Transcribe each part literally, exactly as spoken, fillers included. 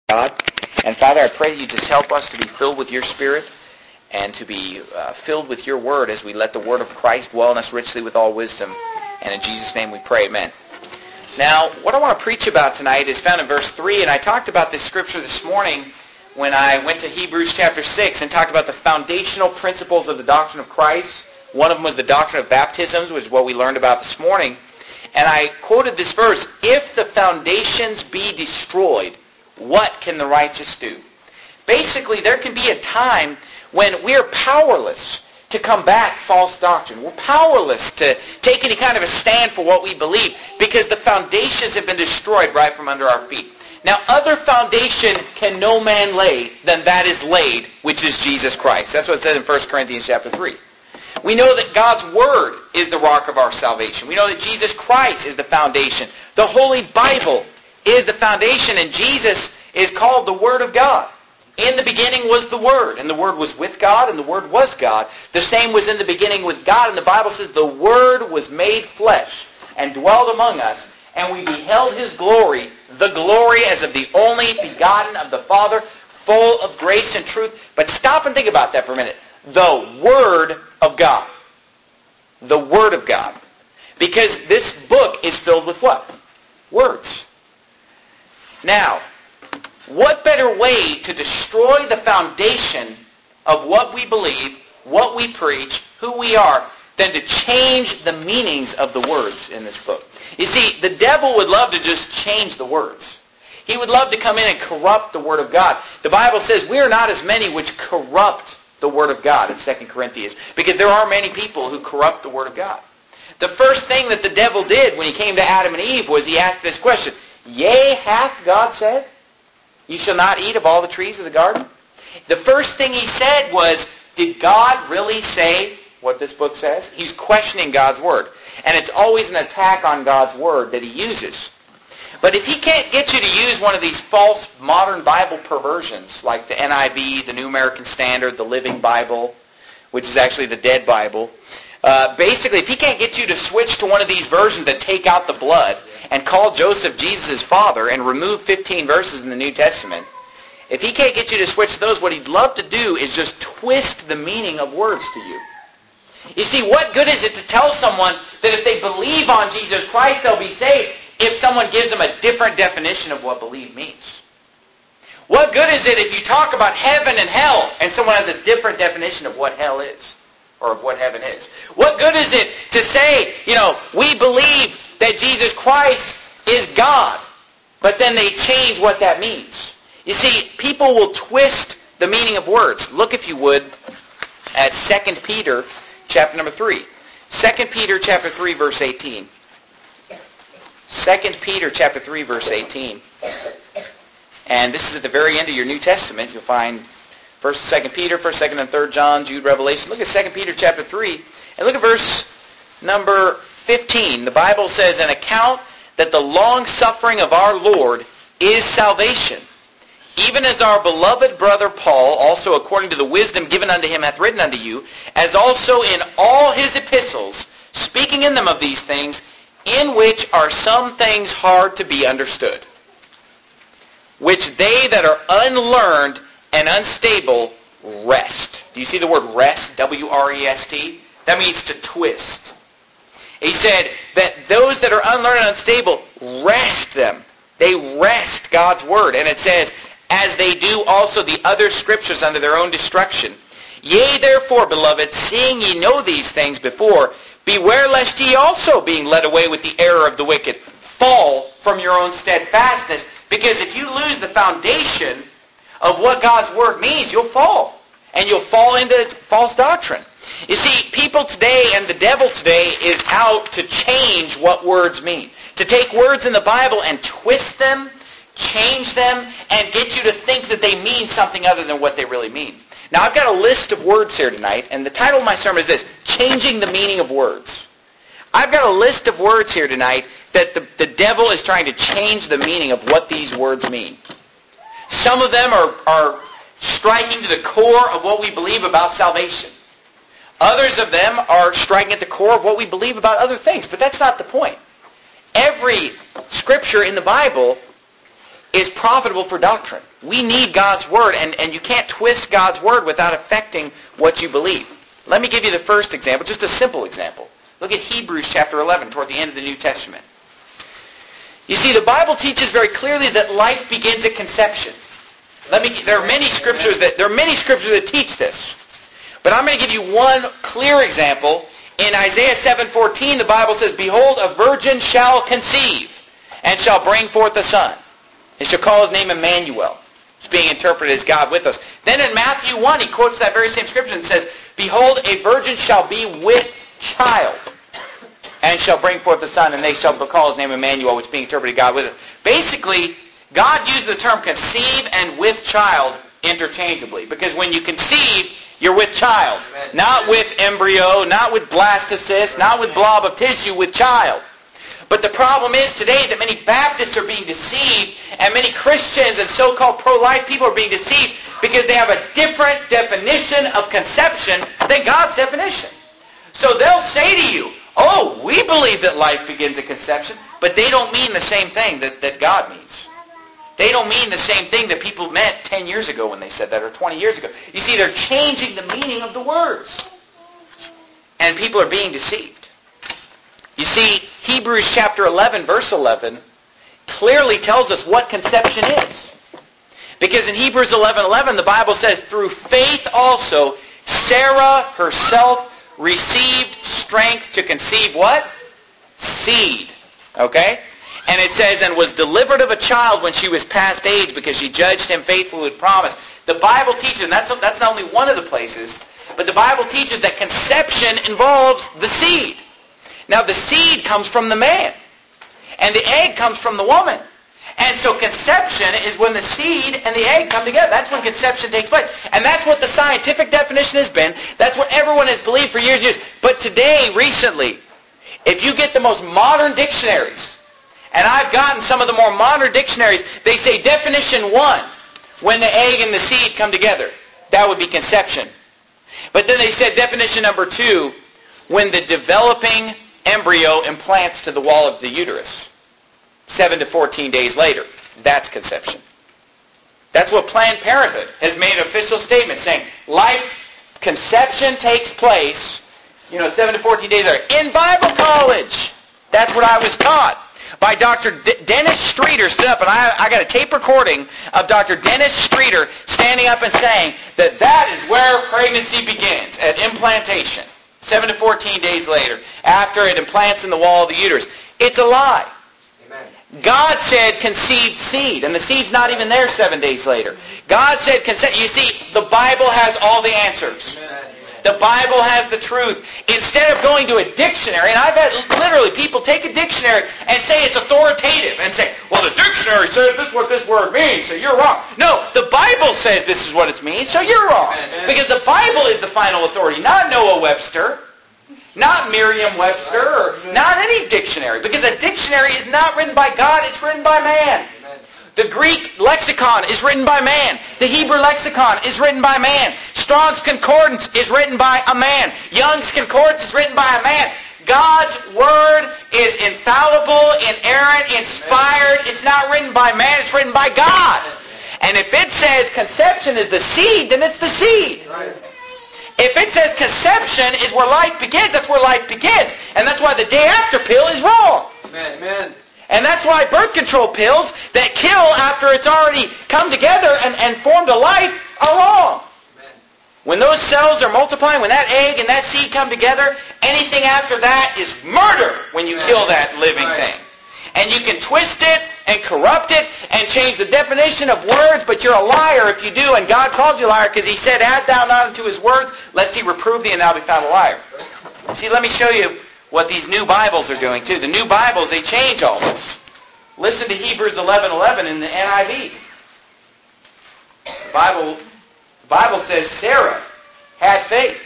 God. And Father, I pray that you just help us to be filled with your Spirit and to be uh, filled with your word as we let the word of Christ dwell in us richly with all wisdom. And in Jesus' name we pray, amen. Now, what I want to preach about tonight is found in verse three, and I talked about this scripture this morning when I went to Hebrews chapter six and talked about the foundational principles of the doctrine of Christ. One of them was the doctrine of baptisms, which is what we learned about this morning. And I quoted this verse, "If the foundations be destroyed, what can the righteous do?" Basically, there can be a time when we're powerless to combat false doctrine. We're powerless to take any kind of a stand for what we believe because the foundations have been destroyed right from under our feet. Now, other foundation can no man lay than that is laid, which is Jesus Christ. That's what it says in First Corinthians chapter three. We know that God's Word is the rock of our salvation. We know that Jesus Christ is the foundation. The Holy Bible is the foundation, and Jesus is called the Word of God. In the beginning was the Word, and the Word was with God, and the Word was God. The same was in the beginning with God, and the Bible says the Word was made flesh and dwelled among us, and we beheld His glory, the glory as of the only begotten of the Father, full of grace and truth. But stop and think about that for a minute. The Word of God. The Word of God. Because this book is filled with what? Words. Now, what better way to destroy the foundation of what we believe, what we preach, who we are, than to change the meanings of the words in this book? You see, the devil would love to just change the words. He would love to come in and corrupt the Word of God. The Bible says we are not as many which corrupt the Word of God in Second Corinthians, because there are many people who corrupt the Word of God. The first thing that the devil did when he came to Adam and Eve was he asked this question, "Yea, hath God said, you shall not eat of all the trees of the garden?" The first thing he said was, did God really say what this book says? He's questioning God's Word. And it's always an attack on God's Word that he uses. But if he can't get you to use one of these false modern Bible perversions, like the N I V, the New American Standard, the Living Bible, which is actually the Dead Bible, uh, basically, if he can't get you to switch to one of these versions that take out the blood and call Joseph Jesus' father and remove fifteen verses in the New Testament, if he can't get you to switch to those, what he'd love to do is just twist the meaning of words to you. You see, what good is it to tell someone that if they believe on Jesus Christ, they'll be saved, if someone gives them a different definition of what believe means? What good is it if you talk about heaven and hell and someone has a different definition of what hell is or of what heaven is? What good is it to say, you know, we believe that Jesus Christ is God, but then they change what that means? You see, people will twist the meaning of words. Look, if you would, at Second Peter chapter number three. Second Peter chapter three, verse eighteen. Second Peter chapter three, verse eighteen. And this is at the very end of your New Testament. You'll find First and Second Peter, First, Second, and Third John, Jude, Revelation. Look at Second Peter chapter three, and look at verse number fifteen. The Bible says, "An account that the long-suffering of our Lord is salvation, even as our beloved brother Paul, also according to the wisdom given unto him, hath written unto you, as also in all his epistles, speaking in them of these things, in which are some things hard to be understood, which they that are unlearned and unstable rest." Do you see the word rest? W R E S T? That means to twist. He said that those that are unlearned and unstable, rest them. They rest God's Word. And it says, as they do also the other Scriptures unto their own destruction. "Yea, therefore, beloved, seeing ye know these things before, beware lest ye also, being led away with the error of the wicked, fall from your own steadfastness." Because if you lose the foundation of what God's Word means, you'll fall. And you'll fall into false doctrine. You see, people today and the devil today is out to change what words mean. To take words in the Bible and twist them, change them, and get you to think that they mean something other than what they really mean. Now, I've got a list of words here tonight, and the title of my sermon is this, Changing the Meaning of Words. I've got a list of words here tonight that the, the devil is trying to change the meaning of what these words mean. Some of them are, are striking to the core of what we believe about salvation. Others of them are striking at the core of what we believe about other things, but that's not the point. Every scripture in the Bible is profitable for doctrine. We need God's Word, and, and you can't twist God's Word without affecting what you believe. Let me give you the first example, just a simple example. Look at Hebrews chapter eleven, toward the end of the New Testament. You see, the Bible teaches very clearly that life begins at conception. Let me. There are many scriptures that there are many scriptures that teach this, but I'm going to give you one clear example. In Isaiah seven fourteen, the Bible says, "Behold, a virgin shall conceive, and shall bring forth a son, and shall call his name Emmanuel." It's being interpreted as God with us. Then in Matthew one, he quotes that very same scripture and says, "Behold, a virgin shall be with child, and shall bring forth a son, and they shall call his name Emmanuel," which is being interpreted God with us. Basically, God used the term conceive and with child interchangeably, because when you conceive, you're with child. Amen. Not with embryo, not with blastocyst, not with blob of tissue, with child. But the problem is today that many Baptists are being deceived, and many Christians and so-called pro-life people are being deceived because they have a different definition of conception than God's definition. So they'll say to you, "Oh, we believe that life begins at conception," but they don't mean the same thing that, that God means. They don't mean the same thing that people meant ten years ago when they said that, or twenty years ago. You see, they're changing the meaning of the words. And people are being deceived. You see, Hebrews chapter eleven, verse eleven, clearly tells us what conception is. Because in Hebrews eleven eleven, the Bible says, "Through faith also, Sarah herself received strength to conceive" what? Seed. Okay? And it says, "and was delivered of a child when she was past age, because she judged him faithful who had promised." The Bible teaches, and that's, that's not only one of the places, but the Bible teaches that conception involves the seed. Now, the seed comes from the man, and the egg comes from the woman. And so conception is when the seed and the egg come together. That's when conception takes place. And that's what the scientific definition has been. That's what everyone has believed for years and years. But today, recently, if you get the most modern dictionaries, and I've gotten some of the more modern dictionaries, they say definition one, when the egg and the seed come together. That would be conception. But then they said definition number two, when the developing embryo implants to the wall of the uterus. seven to fourteen days later. That's conception. That's what Planned Parenthood has made an official statement saying, life, conception takes place, you know, seven to fourteen days later. In Bible college, that's what I was taught. By Doctor D- Dennis Streeter stood up, and I, I got a tape recording of Doctor Dennis Streeter standing up and saying that that is where pregnancy begins, at implantation. seven to fourteen days later, after it implants in the wall of the uterus. It's a lie. Amen. God said conceived seed, and the seed's not even there seven days later. God said consent. You see, the Bible has all the answers. Amen. The Bible has the truth. Instead of going to a dictionary, and I've had literally people take a dictionary and say it's authoritative and say, well, the dictionary says this is what this word means, so you're wrong. No, the Bible says this is what it means, so you're wrong. Because the Bible is the final authority, not Noah Webster, not Merriam-Webster, or not any dictionary. Because a dictionary is not written by God, it's written by man. The Greek lexicon is written by man. The Hebrew lexicon is written by man. Strong's Concordance is written by a man. Young's Concordance is written by a man. God's Word is infallible, inerrant, inspired. It's not written by man, it's written by God. And if it says conception is the seed, then it's the seed. If it says conception is where life begins, that's where life begins. And that's why the day after pill is wrong. Amen. And that's why birth control pills that kill after it's already come together and, and formed a life are wrong. Amen. When those cells are multiplying, when that egg and that seed come together, anything after that is murder when you Amen. Kill that living right. thing. And you can twist it and corrupt it and change the definition of words, but you're a liar if you do, and God calls you a liar because He said, add thou not unto His words, lest He reprove thee and thou be found a liar. See, let me show you what these new Bibles are doing too. The new Bibles, they change all this. Listen to Hebrews eleven eleven in the N I V. The Bible, the Bible says Sarah had faith.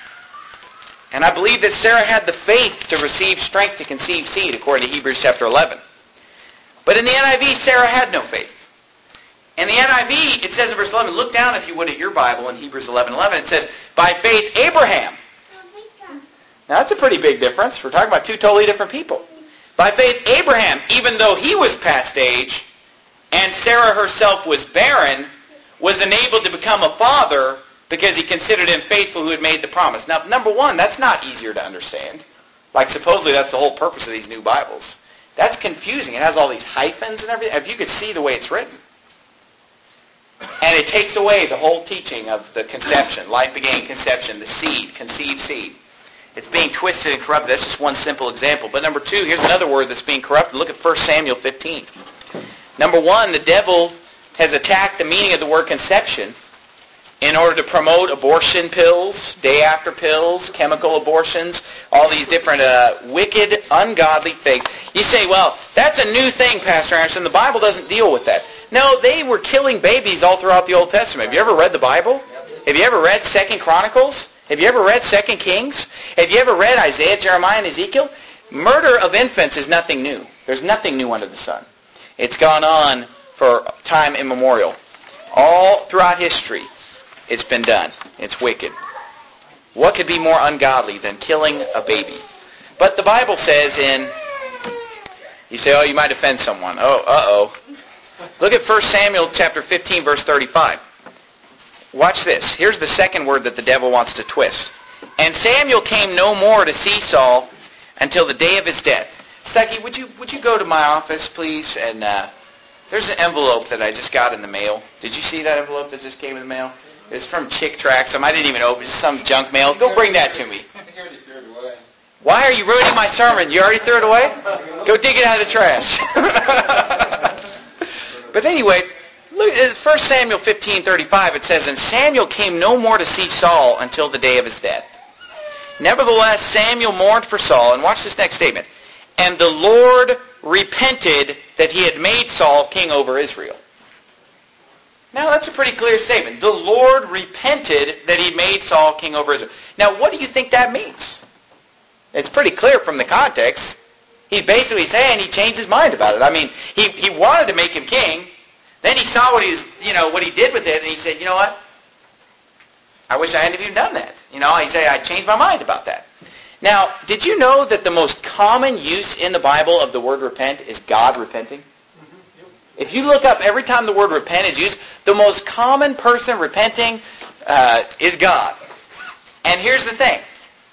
And I believe that Sarah had the faith to receive strength to conceive seed, according to Hebrews chapter eleven. But in the N I V, Sarah had no faith. In the N I V, it says in verse eleven, look down if you would at your Bible in Hebrews eleven eleven, it says, by faith Abraham. Now that's a pretty big difference. We're talking about two totally different people. By faith Abraham, even though he was past age, and Sarah herself was barren, was enabled to become a father because he considered him faithful who had made the promise. Now, number one, that's not easier to understand. Like, supposedly that's the whole purpose of these new Bibles. That's confusing. It has all these hyphens and everything. If you could see the way it's written. And it takes away the whole teaching of the conception. Life began conception, the seed, conceived seed. It's being twisted and corrupted. That's just one simple example. But number two, here's another word that's being corrupted. Look at First Samuel fifteen. Number one, the devil has attacked the meaning of the word conception in order to promote abortion pills, day after pills, chemical abortions, all these different uh, wicked, ungodly things. You say, well, that's a new thing, Pastor Anderson. The Bible doesn't deal with that. No, they were killing babies all throughout the Old Testament. Have you ever read the Bible? Have you ever read Second Chronicles? Have you ever read Second Kings? Have you ever read Isaiah, Jeremiah, and Ezekiel? Murder of infants is nothing new. There's nothing new under the sun. It's gone on for time immemorial. All throughout history, it's been done. It's wicked. What could be more ungodly than killing a baby? But the Bible says in, you say, oh, you might offend someone. Oh, uh-oh. Look at First Samuel chapter fifteen, verse thirty-five. Watch this. Here's the second word that the devil wants to twist. And Samuel came no more to see Saul until the day of his death. Stucky, would you would you go to my office, please? And uh, there's an envelope that I just got in the mail. Did you see that envelope that just came in the mail? It's from Chick Tract. Some I didn't even open. It's some junk mail. Go bring that to me. Why are you ruining my sermon? You already threw it away? Go dig it out of the trash. But anyway, look at First Samuel fifteen thirty-five. It says, and Samuel came no more to see Saul until the day of his death. Nevertheless, Samuel mourned for Saul. And watch this next statement. And the Lord repented that he had made Saul king over Israel. Now, that's a pretty clear statement. The Lord repented that he made Saul king over Israel. Now, what do you think that means? It's pretty clear from the context. He's basically saying he changed his mind about it. I mean, he, he wanted to make him king. Then he saw what he was, you know, what he did with it, and he said, you know what? I wish I hadn't even done that. You know, he said, I changed my mind about that. Now, did you know that the most common use in the Bible of the word repent is God repenting? If you look up every time the word repent is used, the most common person repenting uh, is God. And here's the thing.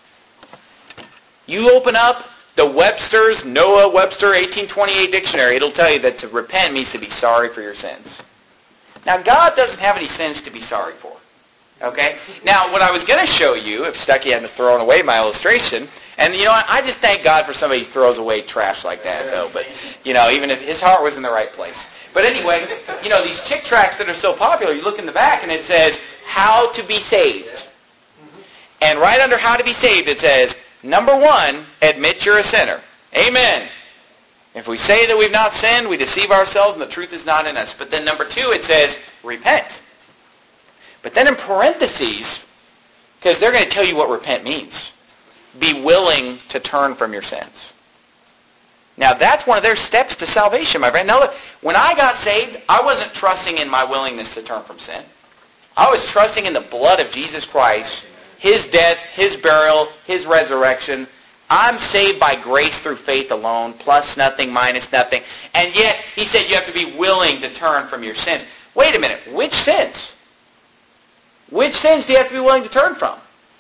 You open up the Webster's, Noah Webster eighteen twenty-eight dictionary, it'll tell you that to repent means to be sorry for your sins. Now, God doesn't have any sins to be sorry for. Okay? Now, what I was going to show you, if Stucky hadn't thrown away my illustration, and you know what, I just thank God for somebody who throws away trash like that, though. But, you know, even if his heart was in the right place. But anyway, you know, these Chick Tracts that are so popular, you look in the back and it says, how to be saved. And right under how to be saved it says, number one, admit you're a sinner. Amen. If we say that we've not sinned, we deceive ourselves and the truth is not in us. But then number two, it says, repent. But then in parentheses, because they're going to tell you what repent means, be willing to turn from your sins. Now, that's one of their steps to salvation, my friend. Now, look, when I got saved, I wasn't trusting in my willingness to turn from sin. I was trusting in the blood of Jesus Christ, his death, his burial, his resurrection. I'm saved by grace through faith alone, plus nothing, minus nothing. And yet, he said you have to be willing to turn from your sins. Wait a minute, which sins? Which sins do you have to be willing to turn from?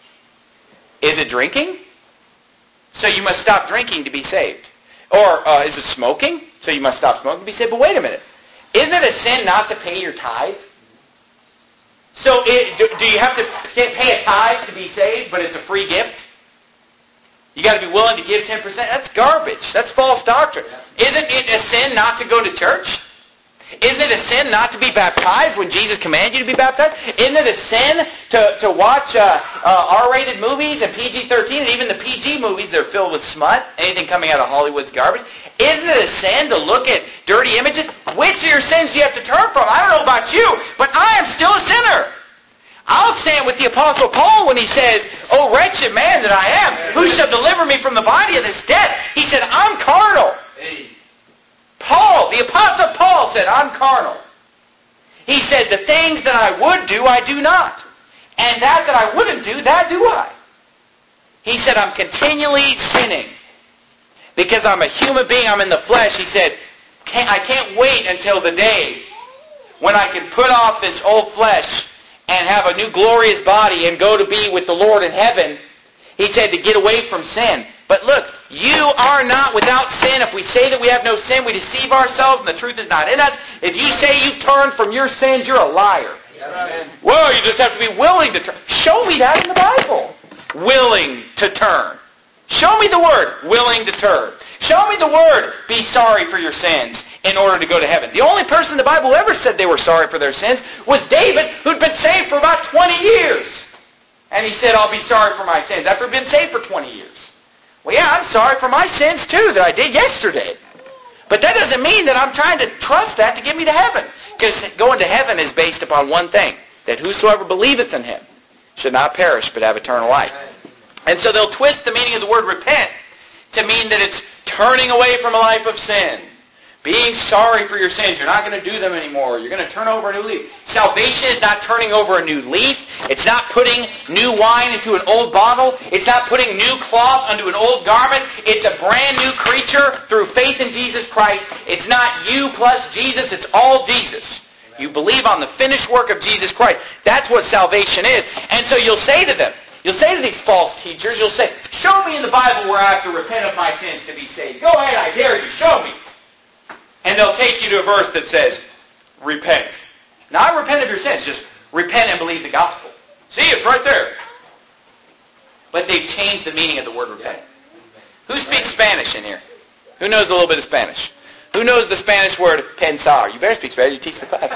Is it drinking? So you must stop drinking to be saved. Or uh, is it smoking? So you must stop smoking to be saved. But wait a minute. Isn't it a sin not to pay your tithe? So it, do, do you have to pay a tithe to be saved, but it's a free gift? You got to be willing to give ten percent? That's garbage. That's false doctrine. Isn't it a sin not to go to church? Isn't it a sin not to be baptized when Jesus commanded you to be baptized? Isn't it a sin to, to watch uh, uh, R-rated movies and P G thirteen and even the P G movies that are filled with smut? Anything coming out of Hollywood's garbage? Isn't it a sin to look at dirty images? Which of your sins do you have to turn from? I don't know about you, but I am still a sinner. I'll stand with the Apostle Paul when he says, "O wretched man that I am, who shall deliver me from the body of this death?" He said, "I'm carnal." Paul, the Apostle Paul said, "I'm carnal." He said, "The things that I would do, I do not. And that that I wouldn't do, that do I." He said, "I'm continually sinning. Because I'm a human being, I'm in the flesh." He said, can't, I can't wait until the day when I can put off this old flesh and have a new glorious body and go to be with the Lord in heaven. He said to get away from sin. But look, you are not without sin. If we say that we have no sin, we deceive ourselves and the truth is not in us. If you say you've turned from your sins, you're a liar. Amen. Well, you just have to be willing to turn. Show me that in the Bible. Willing to turn. Show me the word, willing to turn. Show me the word, be sorry for your sins in order to go to heaven. The only person in the Bible who ever said they were sorry for their sins was David, who'd been saved for about twenty years. And he said, I'll be sorry for my sins after he'd been saved for twenty years. Well, yeah, I'm sorry for my sins too that I did yesterday. But that doesn't mean that I'm trying to trust that to get me to heaven. Because going to heaven is based upon one thing, that whosoever believeth in him should not perish but have eternal life. And so they'll twist the meaning of the word repent to mean that it's turning away from a life of sin, being sorry for your sins. You're not going to do them anymore. You're going to turn over a new leaf. Salvation is not turning over a new leaf. It's not putting new wine into an old bottle. It's not putting new cloth onto an old garment. It's a brand new creature through faith in Jesus Christ. It's not you plus Jesus. It's all Jesus. You believe on the finished work of Jesus Christ. That's what salvation is. And so you'll say to them, you'll say to these false teachers, you'll say, show me in the Bible where I have to repent of my sins to be saved. Go ahead, I dare you, show me. And they'll take you to a verse that says, repent. Not repent of your sins, just repent and believe the gospel. See, it's right there. But they've changed the meaning of the word repent. Who speaks Spanish in here? Who knows a little bit of Spanish? Who knows the Spanish word pensar? You better speak Spanish, you teach the class.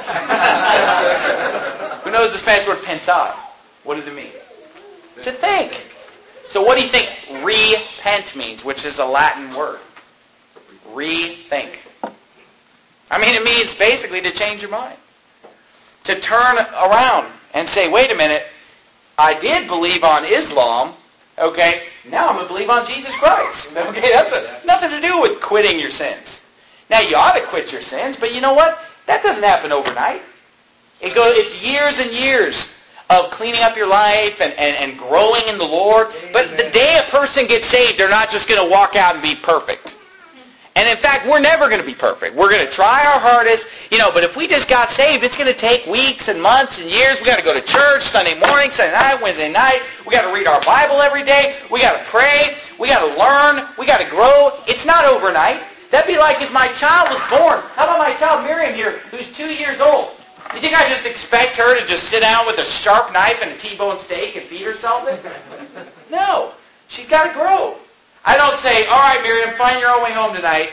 Who knows the Spanish word pensar? What does it mean? To think. So what do you think repent means, which is a Latin word? Rethink. I mean, it means basically to change your mind. To turn around and say, wait a minute, I did believe on Islam, okay, now I'm going to believe on Jesus Christ. Okay, that's a, nothing to do with quitting your sins. Now, you ought to quit your sins, but you know what? That doesn't happen overnight. It goes, it's years and years of cleaning up your life and, and, and growing in the Lord. But the day a person gets saved, they're not just going to walk out and be perfect. And in fact, we're never going to be perfect. We're going to try our hardest, you know, but if we just got saved, it's going to take weeks and months and years. We got to go to church Sunday morning, Sunday night, Wednesday night. We got to read our Bible every day. We got to pray. We got to learn. We got to grow. It's not overnight. That'd be like if my child was born. How about my child Miriam here, who's two years old? You think I just expect her to just sit down with a sharp knife and a T-bone steak and feed her something? No. She's got to grow. I don't say, all right, Miriam, find your own way home tonight.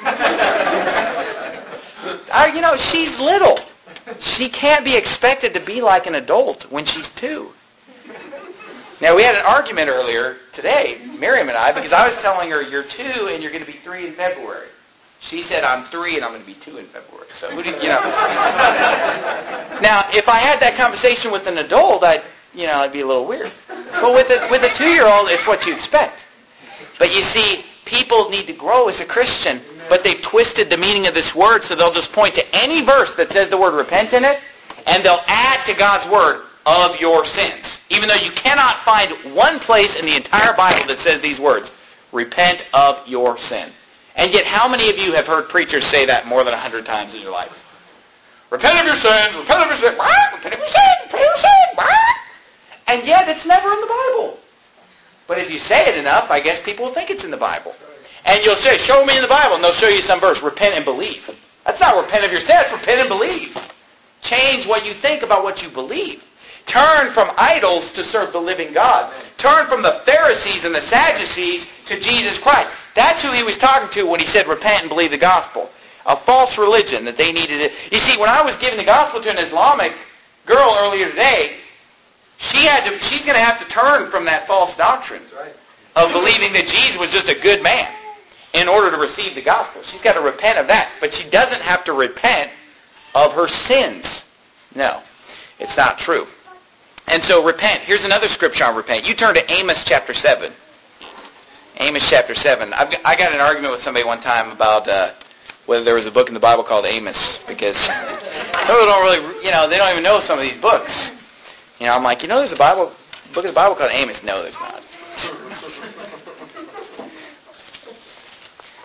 I, you know, she's little. She can't be expected to be like an adult when she's two. Now, we had an argument earlier today, Miriam and I, because I was telling her, you're two and you're going to be three in February. She said, I'm three and I'm going to be two in February. So, who did, you know. Now, if I had that conversation with an adult, I'd, you know, it'd be a little weird. But with a, with a two-year-old, it's what you expect. But you see, people need to grow as a Christian, but they've twisted the meaning of this word, so they'll just point to any verse that says the word repent in it, and they'll add to God's word of your sins. Even though you cannot find one place in the entire Bible that says these words, repent of your sin. And yet, how many of you have heard preachers say that more than a hundred times in your life? Repent of your sins, repent of your sins, repent of your sins, repent of your sins. And yet, it's never in the Bible. But if you say it enough, I guess people will think it's in the Bible. And you'll say, show me in the Bible, and they'll show you some verse, repent and believe. That's not repent of your sins, repent and believe. Change what you think about what you believe. Turn from idols to serve the living God. Turn from the Pharisees and the Sadducees to Jesus Christ. That's who he was talking to when he said repent and believe the gospel. A false religion that they needed to... You see, when I was giving the gospel to an Islamic girl earlier today, she had to, she's going to have to turn from that false doctrine of believing that Jesus was just a good man in order to receive the gospel. She's got to repent of that. But she doesn't have to repent of her sins. No, it's not true. And so repent. Here's another scripture on repent. You turn to Amos chapter seven. Amos chapter seven. I've got, I got in an argument with somebody one time about uh, whether there was a book in the Bible called Amos, because some people don't really, you know, they don't even know some of these books. You know, I'm like, you know, there's a Bible, book of the Bible called Amos. No, there's not.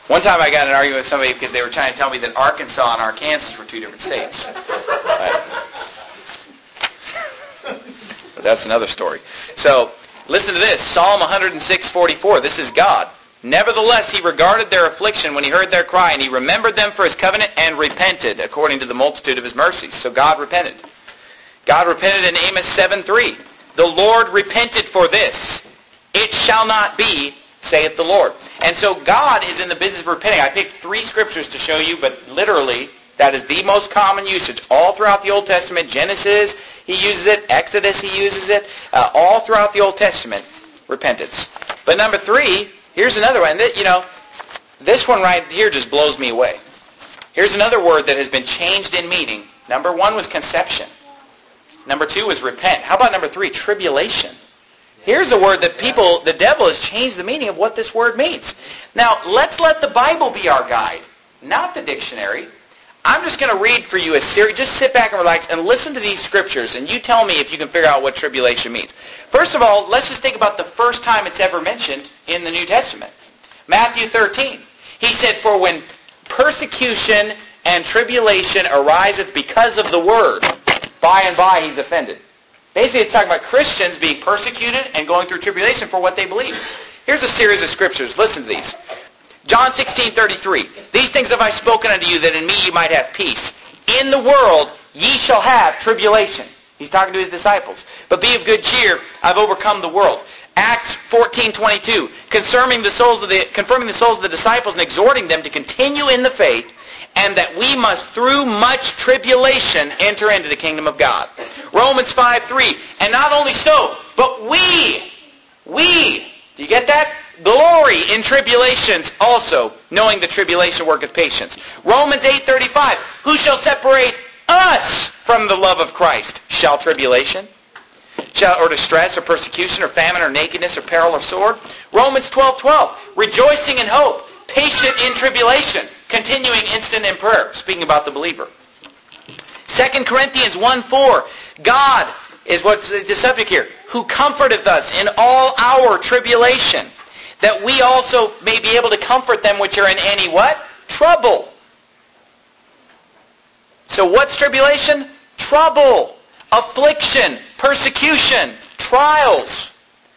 One time I got in an argument with somebody because they were trying to tell me that Arkansas and Arkansas were two different states. But, but that's another story. So, listen to this. Psalm one oh six, forty-four. This is God. Nevertheless, he regarded their affliction when he heard their cry, and he remembered them for his covenant and repented according to the multitude of his mercies. So God repented. God repented in Amos seven three. The Lord repented for this. It shall not be, saith the Lord. And so God is in the business of repenting. I picked three scriptures to show you, but literally, that is the most common usage. All throughout the Old Testament, Genesis, he uses it. Exodus, he uses it. Uh, all throughout the Old Testament, repentance. But number three, here's another one. That, you know, this one right here just blows me away. Here's another word that has been changed in meaning. Number one was conception. Number two was repent. How about number three, tribulation? Here's a word that people, the devil has changed the meaning of what this word means. Now, let's let the Bible be our guide, not the dictionary. I'm just going to read for you a series. Just sit back and relax and listen to these scriptures, and you tell me if you can figure out what tribulation means. First of all, let's just think about the first time it's ever mentioned in the New Testament. Matthew thirteen. He said, for when persecution and tribulation ariseth because of the word, by and by he's offended. Basically, it's talking about Christians being persecuted and going through tribulation for what they believe. Here's a series of scriptures. Listen to these. John sixteen thirty-three. These things have I spoken unto you, that in me ye might have peace. In the world ye shall have tribulation. He's talking to his disciples. But be of good cheer, I've overcome the world. Acts fourteen twenty-two. Concerning the souls of the, confirming the souls of the disciples and exhorting them to continue in the faith, and that we must through much tribulation enter into the kingdom of God. Romans five three. And not only so, but we, we, do you get that? Glory in tribulations also, knowing the tribulation worketh patience. Romans eight thirty-five. Who shall separate us from the love of Christ? Shall tribulation? Shall, or distress, or persecution, or famine, or nakedness, or peril, or sword? Romans twelve twelve. Rejoicing in hope, patient in tribulation, continuing instant in prayer. Speaking about the believer. Second Corinthians one four. God is what's the subject here. Who comforteth us in all our tribulation, that we also may be able to comfort them which are in any what? Trouble. So what's tribulation? Trouble, affliction, persecution, trials.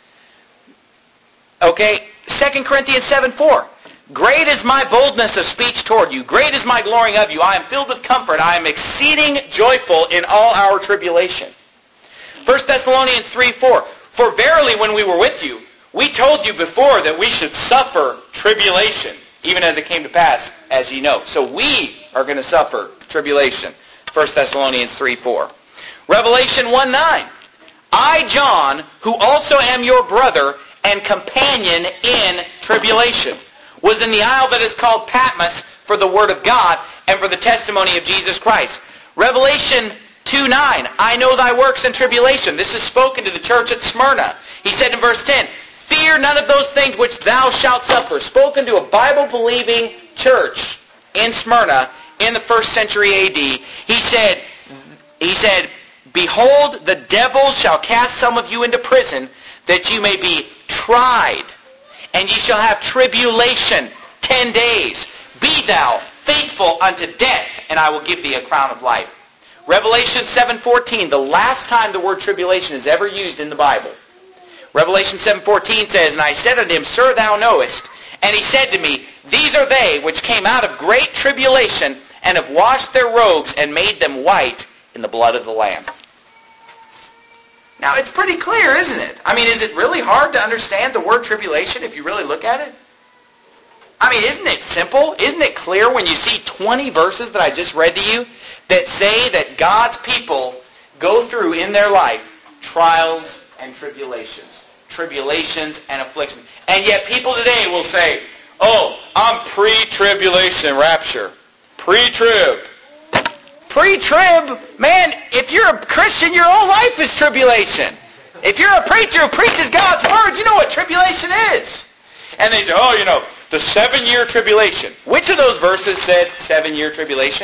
Okay, Second Corinthians seven four. Great is my boldness of speech toward you. Great is my glorying of you. I am filled with comfort. I am exceeding joyful in all our tribulation. First Thessalonians three four. For verily when we were with you, we told you before that we should suffer tribulation, even as it came to pass, as ye know. So we are going to suffer tribulation. First Thessalonians three four. Revelation one nine. I, John, who also am your brother and companion in tribulation, was in the isle that is called Patmos for the word of God and for the testimony of Jesus Christ. Revelation two nine. I know thy works and tribulation. This is spoken to the church at Smyrna. He said in verse ten, fear none of those things which thou shalt suffer. Spoken to a Bible-believing church in Smyrna in the first century A D. He said, he said, behold, the devil shall cast some of you into prison, that you may be tried, and ye shall have tribulation ten days. Be thou faithful unto death, and I will give thee a crown of life. Revelation seven fourteen, the last time the word tribulation is ever used in the Bible. Revelation seven fourteen says, and I said unto him, Sir, thou knowest. And he said to me, these are they which came out of great tribulation, and have washed their robes, and made them white in the blood of the Lamb. Now, it's pretty clear, isn't it? I mean, is it really hard to understand the word tribulation if you really look at it? I mean, isn't it simple? Isn't it clear when you see twenty verses that I just read to you that say that God's people go through in their life trials and tribulations, tribulations and afflictions. And yet people today will say, oh, I'm pre-tribulation rapture. Pre-trib. Pre-trib? Man, if you're a Christian, your whole life is tribulation. If you're a preacher who preaches God's word, you know what tribulation is. And they say, oh, you know, the seven-year tribulation. Which of those verses said seven-year tribulation?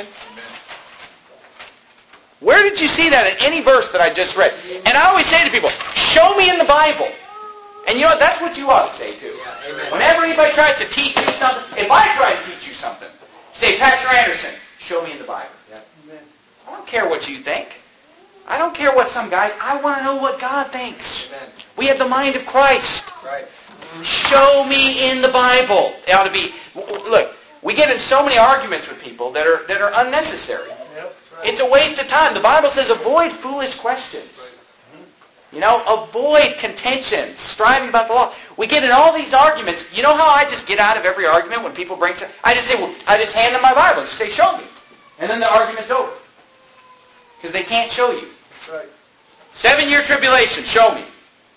Where did you see that in any verse that I just read? And I always say to people, show me in the Bible. And you know what? That's what you ought to say too. Yeah, amen. Whenever anybody tries to teach you something, if I try to teach you something, say, Pastor Anderson, show me in the Bible. Yeah. Amen. I don't care what you think. I don't care what some guys, I want to know what God thinks. Amen. We have the mind of Christ. Right. Show me in the Bible. It ought to be, look, we get in so many arguments with people that are that are unnecessary. Yep. Right. It's a waste of time. The Bible says avoid foolish questions. You know, avoid contentions, striving about the law. We get in all these arguments. You know how I just get out of every argument when people bring something? I just say, well, I just hand them my Bible and just say, show me. And then the argument's over. Because they can't show you. Right. Seven-year tribulation, show me.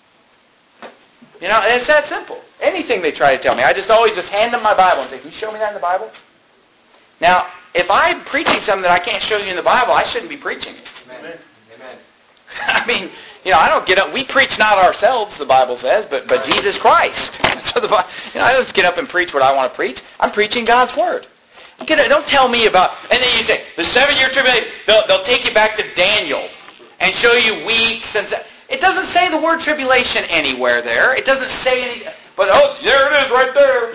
You know, and it's that simple. Anything they try to tell me, I just always just hand them my Bible and say, can you show me that in the Bible? Now, if I'm preaching something that I can't show you in the Bible, I shouldn't be preaching it. Amen. Amen. I mean, you know, I don't get up. We preach not ourselves, the Bible says, but but Jesus Christ. So the, you know, I don't just get up and preach what I want to preach. I'm preaching God's Word. Get it, don't tell me about. And then you say the seven-year tribulation. They'll, they'll take you back to Daniel and show you weeks and. It doesn't say the word tribulation anywhere there. It doesn't say any. But oh, there it is, right there.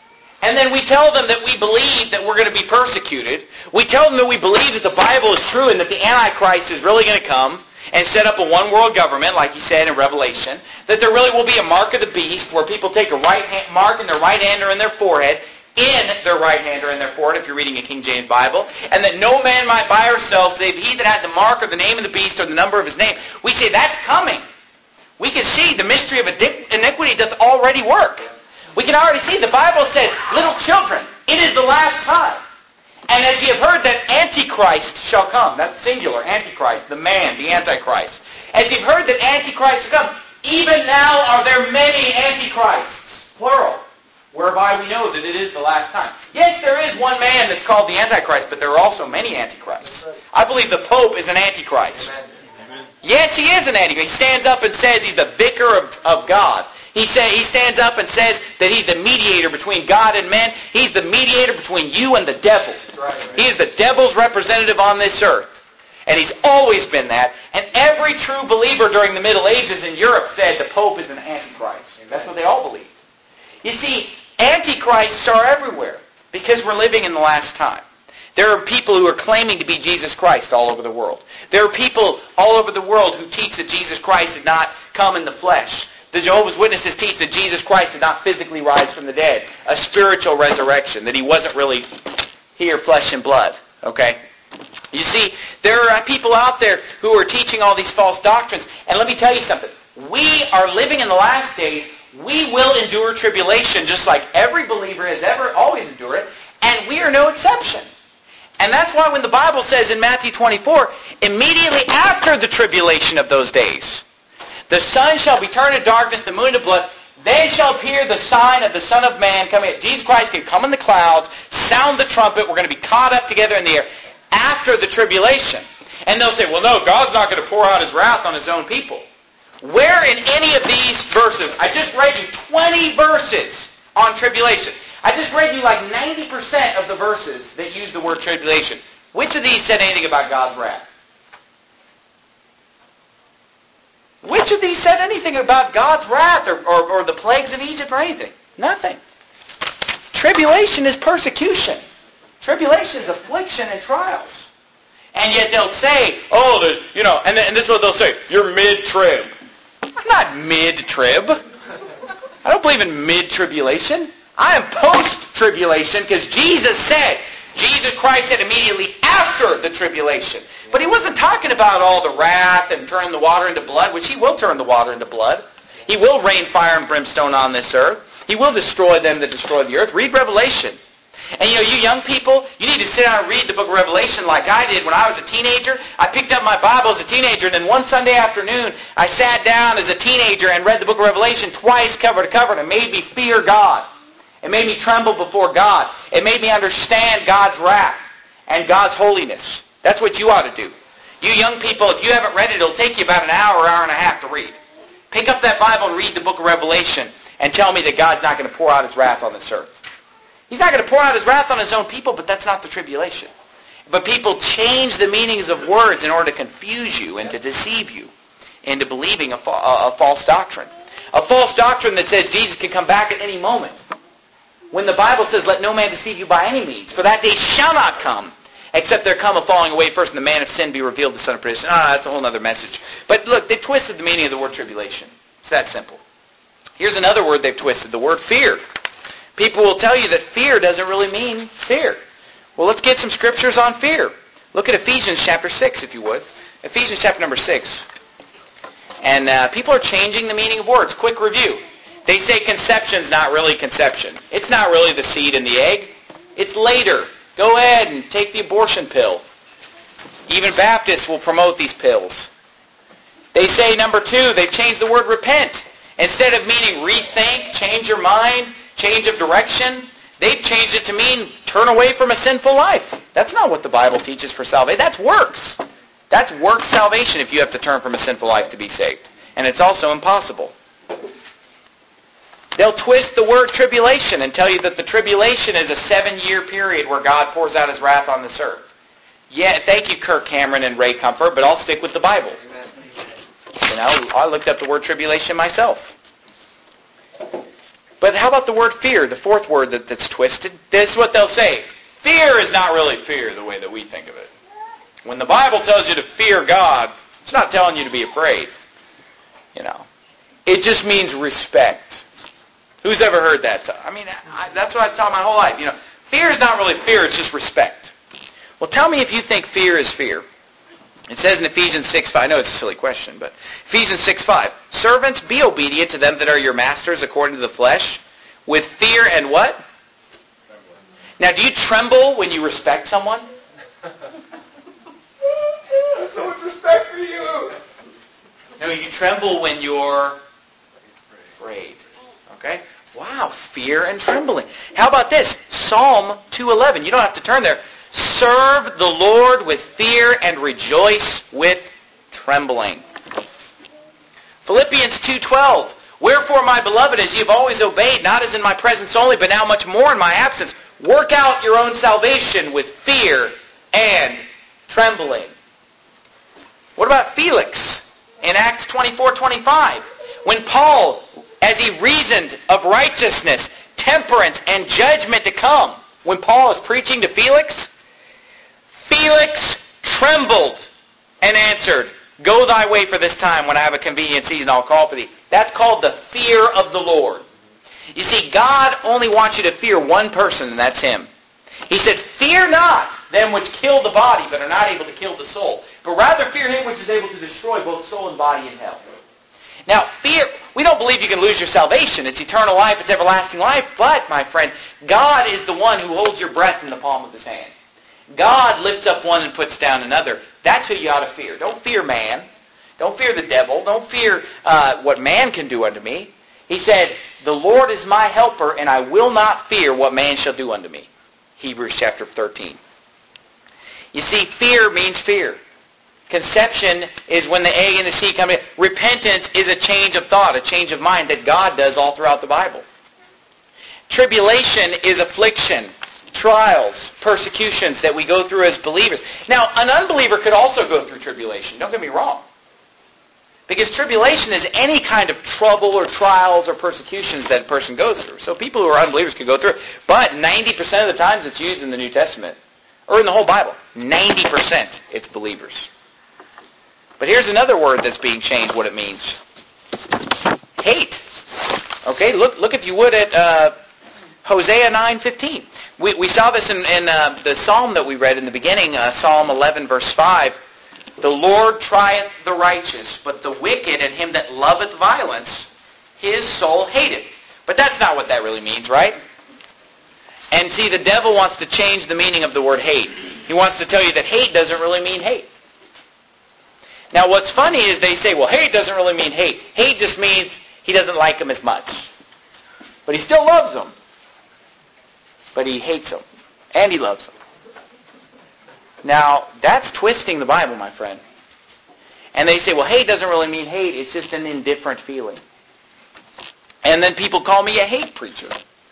And then we tell them that we believe that we're going to be persecuted. We tell them that we believe that the Bible is true and that the Antichrist is really going to come and set up a one-world government, like he said in Revelation, that there really will be a mark of the beast where people take a right hand, mark in their right hand or in their forehead, in their right hand or in their forehead, if you're reading a King James Bible, and that no man might buy or sell save he that had the mark or the name of the beast or the number of his name. We say that's coming. We can see the mystery of iniquity doth already work. We can already see the Bible says, little children, it is the last time. And as ye have heard that Antichrist shall come. That's singular, Antichrist, the man, the Antichrist. As you've heard that Antichrist shall come, even now are there many Antichrists, plural, whereby we know that it is the last time. Yes, there is one man that's called the Antichrist, but there are also many Antichrists. I believe the Pope is an Antichrist. Amen. Yes, he is an Antichrist. He stands up and says he's the vicar of, of God. He say he stands up and says that he's the mediator between God and men. He's the mediator between you and the devil. Right. He is the devil's representative on this earth. And he's always been that. And every true believer during the Middle Ages in Europe said the Pope is an Antichrist. That's what they all believed. You see, Antichrists are everywhere because we're living in the last time. There are people who are claiming to be Jesus Christ all over the world. There are people all over the world who teach that Jesus Christ did not come in the flesh. The Jehovah's Witnesses teach that Jesus Christ did not physically rise from the dead, a spiritual resurrection, that he wasn't really here, flesh and blood. Okay? You see, there are people out there who are teaching all these false doctrines. And let me tell you something. We are living in the last days. We will endure tribulation just like every believer has ever always endured it. And we are no exception. And that's why when the Bible says in Matthew twenty-four, immediately after the tribulation of those days, the sun shall be turned to darkness, the moon to blood. Then shall appear the sign of the Son of Man coming. Jesus Christ can come in the clouds, sound the trumpet. We're going to be caught up together in the air after the tribulation. And they'll say, well, no, God's not going to pour out his wrath on his own people. Where in any of these verses, I just read you twenty verses on tribulation. I just read you like ninety percent of the verses that use the word tribulation. Which of these said anything about God's wrath? Which of these said anything about God's wrath or, or, or the plagues of Egypt or anything? Nothing. Tribulation is persecution. Tribulation is affliction and trials. And yet they'll say, oh, the, you know, and, and this is what they'll say, you're mid-trib. I'm not mid-trib. I don't believe in mid-tribulation. I am post-tribulation because Jesus said, Jesus Christ said immediately after the tribulation. But he wasn't talking about all the wrath and turn the water into blood, which he will turn the water into blood. He will rain fire and brimstone on this earth. He will destroy them that destroy the earth. Read Revelation. And you know, you young people, you need to sit down and read the book of Revelation like I did when I was a teenager. I picked up my Bible as a teenager, and then one Sunday afternoon, I sat down as a teenager and read the book of Revelation twice, cover to cover, and it made me fear God. It made me tremble before God. It made me understand God's wrath and God's holiness. That's what you ought to do. You young people, if you haven't read it, it'll take you about an hour, hour and a half to read. Pick up that Bible and read the book of Revelation and tell me that God's not going to pour out his wrath on this earth. He's not going to pour out his wrath on his own people, but that's not the tribulation. But people change the meanings of words in order to confuse you and to deceive you into believing a, fa- a false doctrine. A false doctrine that says Jesus can come back at any moment. When the Bible says, let no man deceive you by any means, for that day shall not come, except there come a falling away first, and the man of sin be revealed, the son of perdition. Ah, that's a whole other message. But look, they twisted the meaning of the word tribulation. It's that simple. Here's another word they've twisted, the word fear. People will tell you that fear doesn't really mean fear. Well, let's get some scriptures on fear. Look at Ephesians chapter six, if you would. Ephesians chapter number six. And uh, people are changing the meaning of words. Quick review. They say conception's not really conception. It's not really the seed and the egg. It's later. Go ahead and take the abortion pill. Even Baptists will promote these pills. They say, number two, they've changed the word repent. Instead of meaning rethink, change your mind, change of direction, they've changed it to mean turn away from a sinful life. That's not what the Bible teaches for salvation. That's works. That's work salvation if you have to turn from a sinful life to be saved. And it's also impossible. They'll twist the word tribulation and tell you that the tribulation is a seven-year period where God pours out His wrath on this earth. Yeah, thank you, Kirk Cameron and Ray Comfort, but I'll stick with the Bible. You know, I looked up the word tribulation myself. But how about the word fear, the fourth word that, that's twisted? This is what they'll say. Fear is not really fear the way that we think of it. When the Bible tells you to fear God, it's not telling you to be afraid. You know, it just means respect. Who's ever heard that? I mean, I, that's what I've taught my whole life. You know, fear is not really fear, it's just respect. Well, tell me if you think fear is fear. It says in Ephesians six five, I know it's a silly question, but Ephesians six five, servants, be obedient to them that are your masters according to the flesh, with fear and what? Trembling. Now, do you tremble when you respect someone? I have so much respect for you. No, you tremble when you're afraid. Okay? Wow, fear and trembling. How about this? Psalm two eleven. You don't have to turn there. Serve the Lord with fear and rejoice with trembling. Philippians two twelve. Wherefore, my beloved, as ye have always obeyed, not as in my presence only, but now much more in my absence, work out your own salvation with fear and trembling. What about Felix in Acts twenty-four twenty-five? When Paul, as he reasoned of righteousness, temperance, and judgment to come, when Paul is preaching to Felix, Felix trembled and answered, go thy way for this time. When I have a convenient season, I'll call for thee. That's called the fear of the Lord. You see, God only wants you to fear one person, and that's Him. He said, fear not them which kill the body, but are not able to kill the soul, but rather fear Him which is able to destroy both soul and body in hell. Now, fear, we don't believe you can lose your salvation. It's eternal life, it's everlasting life. But, my friend, God is the one who holds your breath in the palm of His hand. God lifts up one and puts down another. That's who you ought to fear. Don't fear man. Don't fear the devil. Don't fear uh, what man can do unto me. He said, the Lord is my helper, and I will not fear what man shall do unto me. Hebrews chapter thirteen. You see, fear means fear. Conception is when the egg and the seed come in. Repentance is a change of thought, a change of mind that God does all throughout the Bible. Tribulation is affliction, trials, persecutions that we go through as believers. Now, an unbeliever could also go through tribulation. Don't get me wrong. Because tribulation is any kind of trouble or trials or persecutions that a person goes through. So people who are unbelievers can go through it. But ninety percent of the times it's used in the New Testament, or in the whole Bible, ninety percent it's believers. But here's another word that's being changed, what it means. Hate. Okay, look, look if you would at uh, Hosea nine fifteen. We, we saw this in, in uh, the psalm that we read in the beginning, uh, Psalm eleven, verse five. The Lord trieth the righteous, but the wicked and him that loveth violence, his soul hateth. But that's not what that really means, right? And see, the devil wants to change the meaning of the word hate. He wants to tell you that hate doesn't really mean hate. Now, what's funny is they say, well, hate doesn't really mean hate. Hate just means he doesn't like them as much. But he still loves them. But he hates them. And he loves them. Now, that's twisting the Bible, my friend. And they say, well, hate doesn't really mean hate. It's just an indifferent feeling. And then people call me a hate preacher.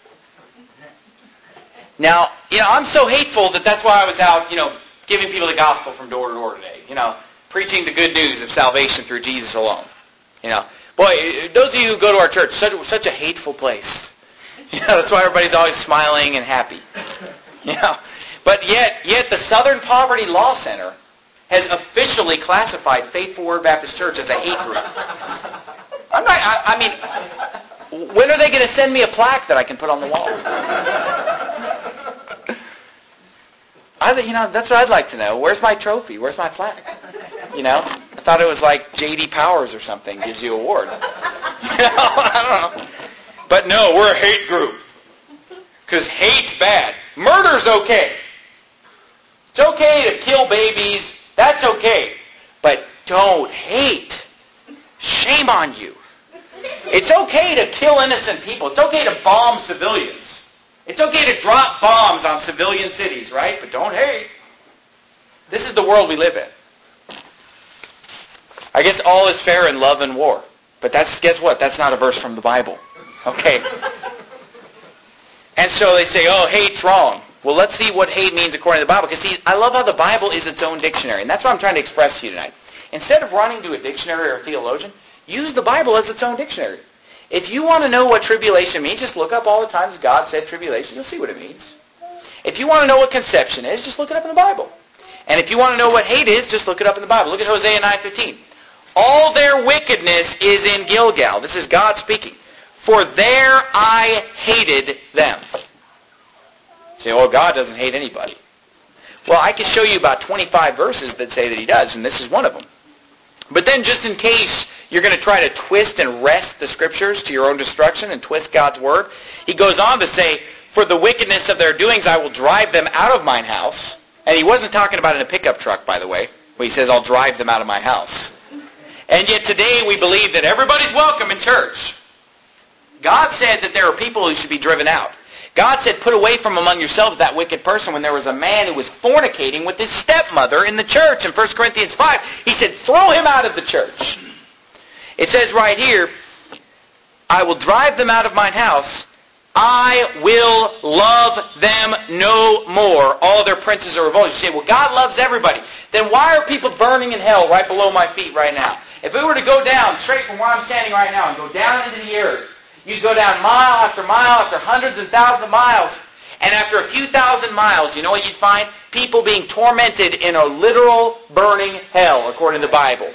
Now, you know, I'm so hateful that that's why I was out, you know, giving people the gospel from door to door today. You know, preaching the good news of salvation through Jesus alone. You know, Boy, those of you who go to our church, such, such a hateful place. You know, that's why everybody's always smiling and happy. You know, but yet, yet the Southern Poverty Law Center has officially classified Faithful Word Baptist Church as a hate group. I'm not. I, I mean, when are they going to send me a plaque that I can put on the wall? I, you know, that's what I'd like to know. Where's my trophy? Where's my plaque? You know, I thought it was like J D Powers or something gives you an award. You know, I don't know. But no, we're a hate group. Because hate's bad. Murder's okay. It's okay to kill babies. That's okay. But don't hate. Shame on you. It's okay to kill innocent people. It's okay to bomb civilians. It's okay to drop bombs on civilian cities, right? But don't hate. This is the world we live in. I guess all is fair in love and war. But that's, guess what? That's not a verse from the Bible. Okay. And so they say, oh, hate's wrong. Well, let's see what hate means according to the Bible. Because, see, I love how the Bible is its own dictionary. And that's what I'm trying to express to you tonight. Instead of running to a dictionary or a theologian, use the Bible as its own dictionary. If you want to know what tribulation means, just look up all the times God said tribulation. You'll see what it means. If you want to know what conception is, just look it up in the Bible. And if you want to know what hate is, just look it up in the Bible. Look at Hosea nine fifteen. All their wickedness is in Gilgal. This is God speaking. For there I hated them. Say, oh, God doesn't hate anybody. Well, I can show you about twenty-five verses that say that He does, and this is one of them. But then just in case you're going to try to twist and wrest the Scriptures to your own destruction and twist God's Word, He goes on to say, for the wickedness of their doings I will drive them out of mine house. And He wasn't talking about in a pickup truck, by the way, where He says, I'll drive them out of my house. And yet today we believe that everybody's welcome in church. God said that there are people who should be driven out. God said, put away from among yourselves that wicked person. When there was a man who was fornicating with his stepmother in the church in First Corinthians five, He said, throw him out of the church. It says right here, I will drive them out of mine house. I will love them no more. All their princes are revolted. You say, well, God loves everybody. Then why are people burning in hell right below my feet right now? If we were to go down straight from where I'm standing right now and go down into the area, you'd go down mile after mile after hundreds and thousands of miles. And after a few thousand miles, you know what you'd find? People being tormented in a literal burning hell, according to the Bible.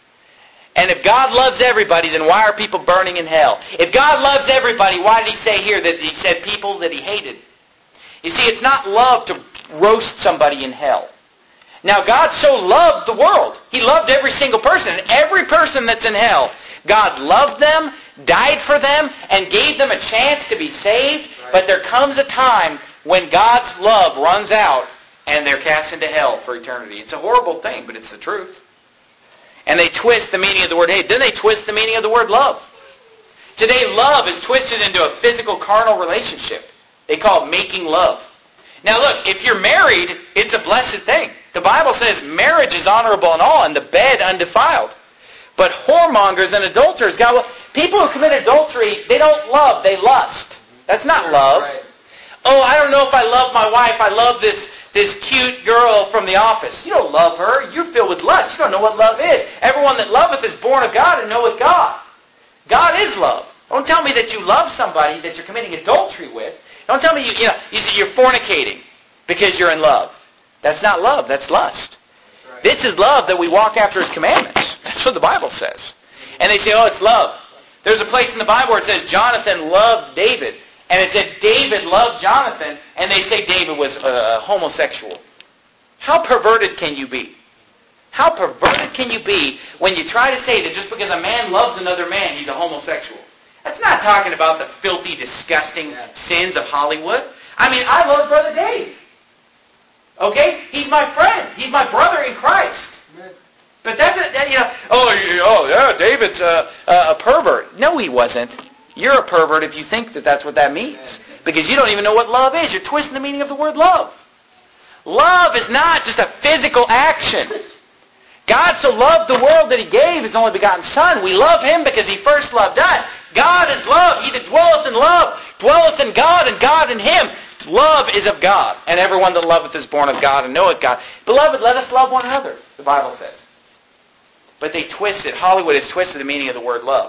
And if God loves everybody, then why are people burning in hell? If God loves everybody, why did He say here that He said people that He hated? You see, it's not love to roast somebody in hell. Now, God so loved the world. He loved every single person. And every person that's in hell, God loved them, died for them, and gave them a chance to be saved. Right. But there comes a time when God's love runs out and they're cast into hell for eternity. It's a horrible thing, but it's the truth. And they twist the meaning of the word hate. Then they twist the meaning of the word love. Today, love is twisted into a physical, carnal relationship. They call it making love. Now look, if you're married, it's a blessed thing. The Bible says marriage is honorable and all, and the bed undefiled. But whoremongers and adulterers, God, people who commit adultery, they don't love, they lust. That's not love. Oh, I don't know if I love my wife. I love this, this cute girl from the office. You don't love her. You're filled with lust. You don't know what love is. Everyone that loveth is born of God and knoweth God. God is love. Don't tell me that you love somebody that you're committing adultery with. Don't tell me you, you know, you're fornicating because you're in love. That's not love. That's lust. Right. This is love that we walk after His commandments. That's what the Bible says. And they say, oh, it's love. There's a place in the Bible where it says Jonathan loved David. And it said David loved Jonathan. And they say David was uh, homosexual. How perverted can you be? How perverted can you be when you try to say that just because a man loves another man, he's a homosexual? That's not talking about the filthy, disgusting yeah. sins of Hollywood. I mean, I love Brother Dave. Okay? He's my friend. He's my brother in Christ. Amen. But that, that, you know, oh, oh yeah, David's a, a pervert. No, he wasn't. You're a pervert if you think that that's what that means. Because you don't even know what love is. You're twisting the meaning of the word love. Love is not just a physical action. God so loved the world that He gave His only begotten Son. We love Him because He first loved us. God is love. He that dwelleth in love dwelleth in God, and God in him. Love is of God, and everyone that loveth is born of God and knoweth God. Beloved, let us love one another, the Bible says. But they twist it. Hollywood has twisted the meaning of the word love.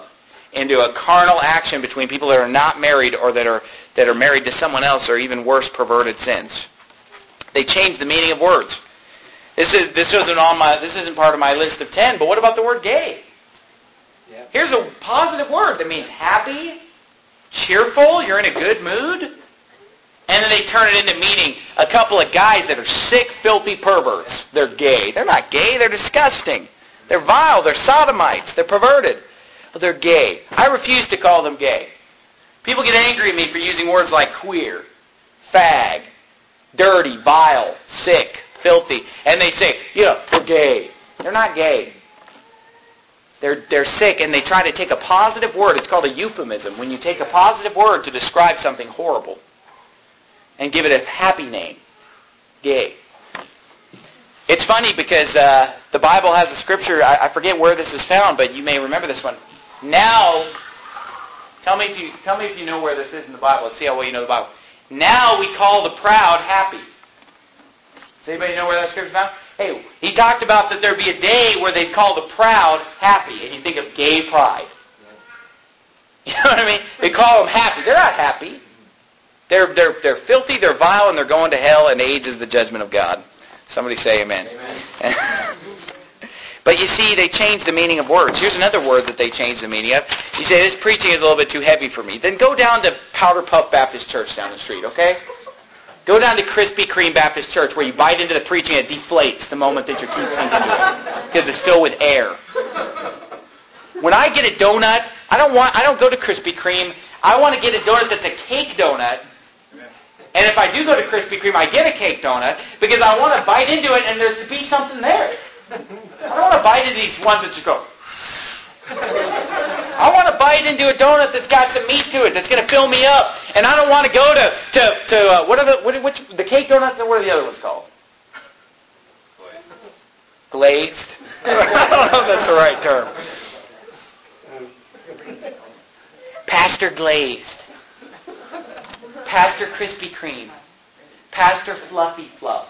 into a carnal action between people that are not married or that are that are married to someone else, or even worse, perverted sins. They change the meaning of words. This is this isn't on my this isn't part of my list of ten, but what about the word gay? Yeah. Here's a positive word that means happy, cheerful, you're in a good mood. And then they turn it into meaning a couple of guys that are sick, filthy perverts. They're gay. They're not gay, they're disgusting. They're vile, they're sodomites, they're perverted. Well, they're gay. I refuse to call them gay. People get angry at me for using words like queer, fag, dirty, vile, sick, filthy. And they say, you know, they're gay. They're not gay. They're, they're sick, and they try to take a positive word. It's called a euphemism. When you take a positive word to describe something horrible and give it a happy name, gay. It's funny because uh, the Bible has a scripture, I, I forget where this is found, but you may remember this one. Now, tell me if you tell me if you know where this is in the Bible. Let's see how well you know the Bible. Now we call the proud happy. Does anybody know where that scripture is found? Hey, he talked about that there'd be a day where they'd call the proud happy, and you think of gay pride. You know what I mean? They call them happy. They're not happy. They're they're they're filthy, they're vile, and they're going to hell, and AIDS is the judgment of God. Somebody say amen. Amen. But you see, they change the meaning of words. Here's another word that they change the meaning of. You say, this preaching is a little bit too heavy for me. Then go down to Powder Puff Baptist Church down the street, okay? Go down to Krispy Kreme Baptist Church where you bite into the preaching and it deflates the moment that your teeth sink into it because it's filled with air. When I get a donut, I don't want. I don't go to Krispy Kreme. I want to get a donut that's a cake donut. And if I do go to Krispy Kreme, I get a cake donut because I want to bite into it and there to be something there. I don't want to bite into these ones that just go. I want to bite into a donut that's got some meat to it, that's going to fill me up. And I don't want to go to to to uh, what are the what, which the cake donuts? What are the other ones called? Glazed. Glazed. I don't know if that's the right term. Pastor Glazed. Pastor Krispy Kreme. Pastor Fluffy Fluff.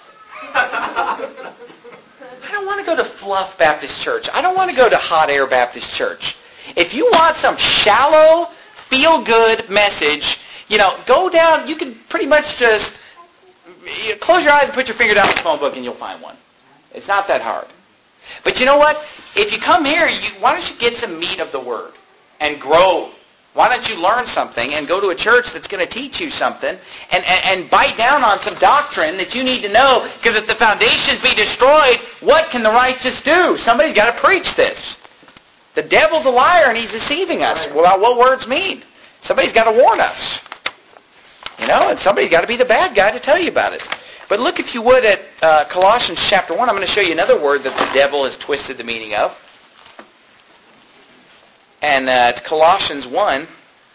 I don't want to go to Fluff Baptist Church. I don't want to go to Hot Air Baptist Church. If you want some shallow, feel-good message, you know, go down. You can pretty much just you know, close your eyes and put your finger down on the phone book and you'll find one. It's not that hard. But you know what? If you come here, you, why don't you get some meat of the Word and grow? Why don't you learn something and go to a church that's going to teach you something and, and, and bite down on some doctrine that you need to know? Because if the foundations be destroyed, what can the righteous do? Somebody's got to preach this. The devil's a liar and he's deceiving us without what words mean. Somebody's got to warn us. You know, and somebody's got to be the bad guy to tell you about it. But look, if you would, at uh, Colossians chapter one. I'm going to show you another word that the devil has twisted the meaning of. And uh, it's Colossians one.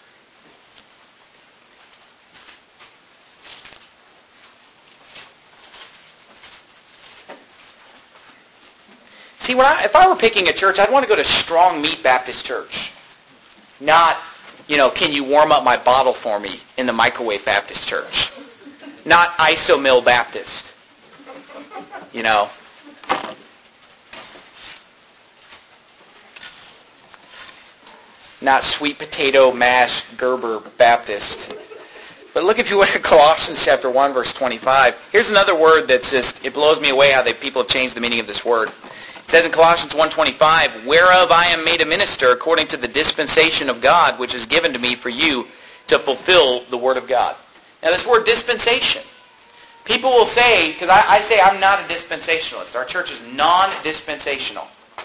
See, when I, if I were picking a church, I'd want to go to Strong Meat Baptist Church. Not, you know, can you warm up my bottle for me in the microwave Baptist Church. Not Isomil Baptist. You know. Not sweet potato mash Gerber Baptist. But look, if you would, at Colossians chapter one, verse twenty-five. Here's another word that's just, it blows me away how they people have changed the meaning of this word. It says in Colossians one twenty-five, whereof I am made a minister according to the dispensation of God, which is given to me for you to fulfill the word of God. Now this word dispensation, people will say, because I, I say I'm not a dispensationalist. Our church is non-dispensational.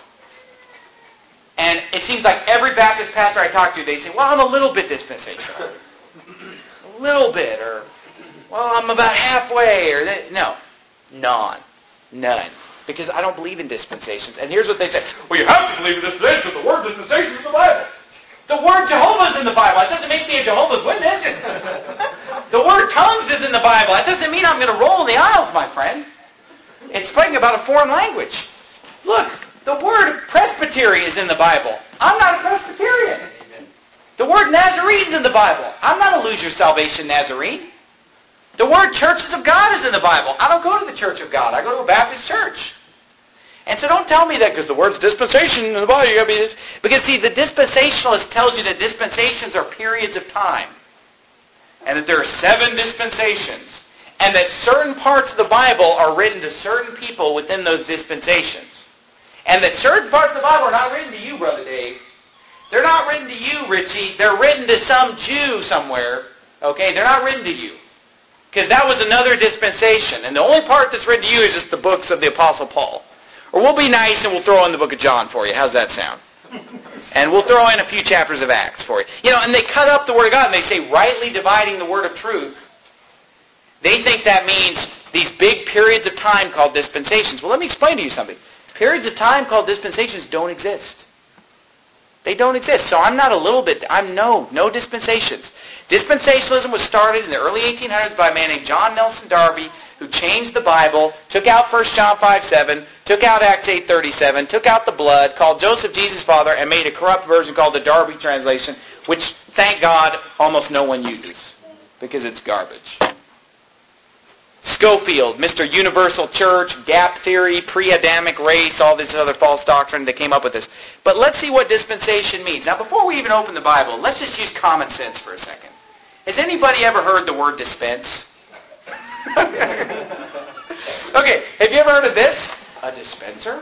And it seems like every Baptist pastor I talk to, they say, well, I'm a little bit dispensational. A little bit, or, well, I'm about halfway, or, that. No. None. None. Because I don't believe in dispensations. And here's what they say. Well, you have to believe in dispensations. The word dispensation is in the Bible. The word Jehovah is in the Bible. That doesn't make me a Jehovah's Witness. The word tongues is in the Bible. That doesn't mean I'm going to roll in the aisles, my friend. It's speaking about a foreign language. Look. The word presbytery is in the Bible. I'm not a Presbyterian. The word Nazarene's in the Bible. I'm not a lose your salvation Nazarene. The word churches of God is in the Bible. I don't go to the Church of God. I go to a Baptist church. And so don't tell me that because the word's dispensation in the Bible. You gotta be, because see, the dispensationalist tells you that dispensations are periods of time. And that there are seven dispensations. And that certain parts of the Bible are written to certain people within those dispensations. And that certain parts of the Bible are not written to you, Brother Dave. They're not written to you, Richie. They're written to some Jew somewhere. Okay? They're not written to you. Because that was another dispensation. And the only part that's written to you is just the books of the Apostle Paul. Or we'll be nice and we'll throw in the book of John for you. How's that sound? And we'll throw in a few chapters of Acts for you. You know, and they cut up the Word of God and they say, rightly dividing the word of truth. They think that means these big periods of time called dispensations. Well, let me explain to you something. Periods of time called dispensations don't exist. They don't exist. So I'm not a little bit, I'm no, no dispensations. Dispensationalism was started in the early eighteen hundreds by a man named John Nelson Darby, who changed the Bible, took out First John five seven, took out Acts eight thirty-seven, took out the blood, called Joseph Jesus' father, and made a corrupt version called the Darby translation, which, thank God, almost no one uses, because it's garbage. Schofield, Mister Universal Church, gap theory, pre-Adamic race, all this other false doctrine, they came up with this. But let's see what dispensation means. Now, before we even open the Bible, let's just use common sense for a second. Has anybody ever heard the word dispense? Okay, have you ever heard of this? A dispenser?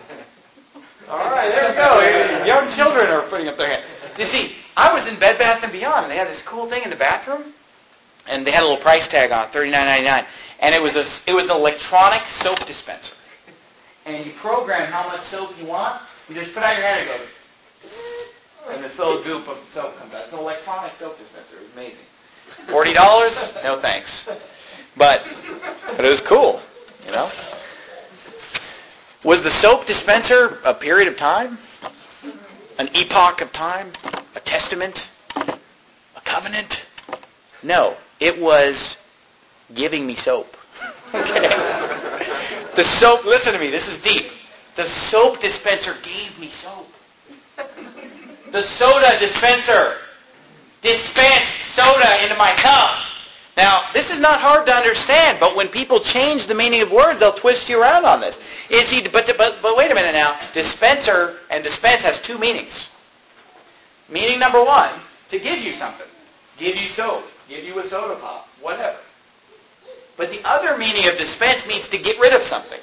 All right, there we go. Young children are putting up their hand. You see, I was in Bed Bath and Beyond, and they had this cool thing in the bathroom, and they had a little price tag on it, thirty-nine ninety-nine. And it was a, it was an electronic soap dispenser. And you program how much soap you want. You just put out your hand and it goes, and this little goop of soap comes out. It's an electronic soap dispenser. It was amazing. forty dollars? No thanks. But, but it was cool, you know. Was the soap dispenser a period of time? An epoch of time? A testament? A covenant? No. It was giving me soap. Okay. The soap, listen to me, this is deep. The soap dispenser gave me soap. The soda dispenser dispensed soda into my cup. Now, this is not hard to understand, but when people change the meaning of words, they'll twist you around on this. Is he? But, but, but wait a minute now. Dispenser and dispense has two meanings. Meaning number one, to give you something. Give you soap. Give you a soda pop. Whatever. But the other meaning of dispense means to get rid of something.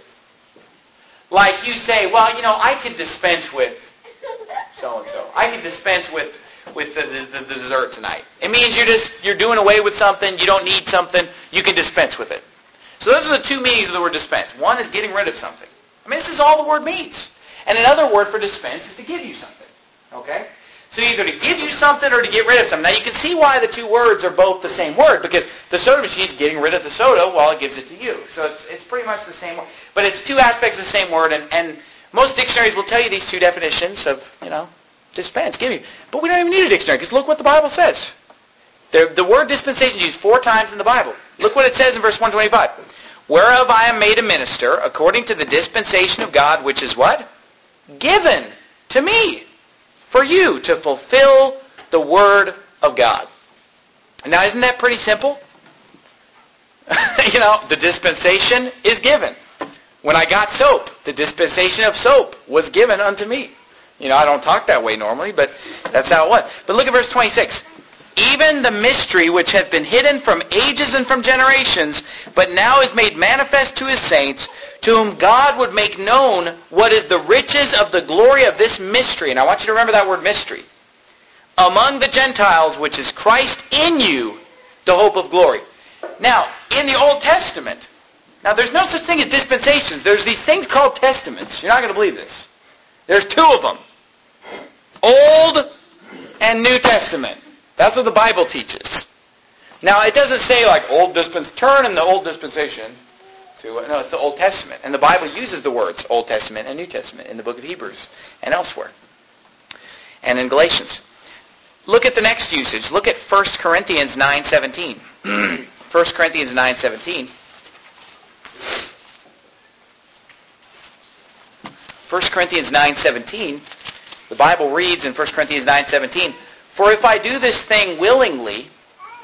Like you say, well, you know, I could dispense with so-and-so. I could dispense with with the, the, the dessert tonight. It means you're just, you're doing away with something, you don't need something, you can dispense with it. So those are the two meanings of the word dispense. One is getting rid of something. I mean, this is all the word means. And another word for dispense is to give you something. Okay? So either to give you something or to get rid of something. Now you can see why the two words are both the same word, because the soda machine is getting rid of the soda while it gives it to you. So it's it's pretty much the same word. But it's two aspects of the same word, and, and most dictionaries will tell you these two definitions of, you know, dispense, give you. But we don't even need a dictionary, because look what the Bible says. The, the word dispensation is used four times in the Bible. Look what it says in verse one twenty-five. Whereof I am made a minister, according to the dispensation of God, which is what? Given to me, for you to fulfill the word of God. Now, isn't that pretty simple? You know, the dispensation is given. When I got soap, the dispensation of soap was given unto me. You know, I don't talk that way normally, but that's how it was. But look at verse twenty-six. Even the mystery which hath been hidden from ages and from generations, but now is made manifest to his saints, to whom God would make known what is the riches of the glory of this mystery. And I want you to remember that word mystery. Among the Gentiles, which is Christ in you, the hope of glory. Now, in the Old Testament, now there's no such thing as dispensations. There's these things called testaments. You're not going to believe this. There's two of them. Old and New Testament. That's what the Bible teaches. Now, it doesn't say like Old Dispensation, turn in the Old Dispensation to, no, it's the Old Testament. And the Bible uses the words Old Testament and New Testament in the book of Hebrews and elsewhere. And in Galatians. Look at the next usage. Look at First Corinthians nine seventeen. First Corinthians nine seventeen. First Corinthians nine seventeen. The Bible reads in First Corinthians nine seventeen, for if I do this thing willingly,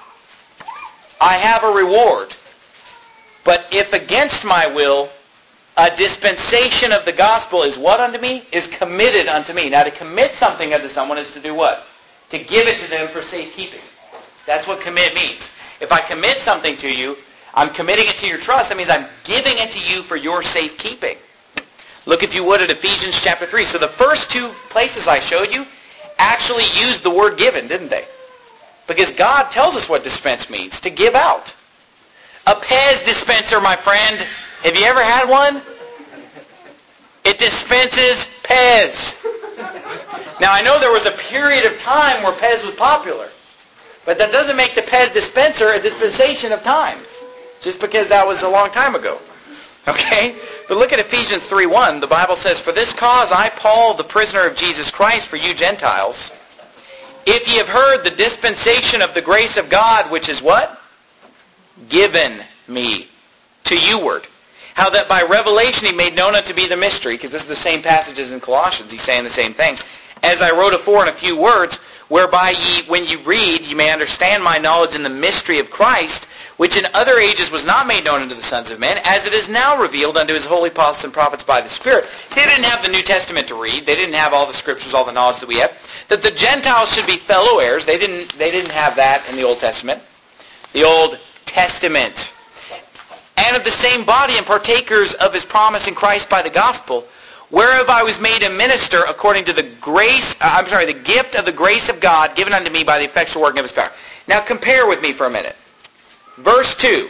I have a reward. But if against my will, A dispensation of the gospel is what unto me? Is committed unto me. Now to commit something unto someone is to do what? To give it to them for safekeeping. That's what commit means. If I commit something to you, I'm committing it to your trust. That means I'm giving it to you for your safekeeping. Look, if you would, at Ephesians chapter three. So the first two places I showed you actually used the word given, didn't they? Because God tells us what dispense means, to give out. A Pez dispenser, my friend. Have you ever had one? It dispenses Pez. Now, I know there was a period of time where Pez was popular, but that doesn't make the Pez dispenser a dispensation of time, just because that was a long time ago. Okay? But look at Ephesians three one. The Bible says, "For this cause I, Paul, the prisoner of Jesus Christ, for you Gentiles, if ye have heard the dispensation of the grace of God, which is" what? "Given me to you-ward. How that by revelation he made known unto me the mystery," because this is the same passage as in Colossians. He's saying the same thing. "As I wrote afore in a few words, whereby ye, when ye read, ye may understand my knowledge in the mystery of Christ, which in other ages was not made known unto the sons of men, as it is now revealed unto his holy apostles and prophets by the Spirit." See, they didn't have the New Testament to read. They didn't have all the scriptures, all the knowledge that we have. That the Gentiles should be fellow heirs. They didn't, they didn't have that in the Old Testament. The Old Testament. "And of the same body and partakers of his promise in Christ by the gospel, whereof I was made a minister according to the grace, uh, I'm sorry, the gift of the grace of God given unto me by the effectual working of his power." Now compare with me for a minute. Verse two.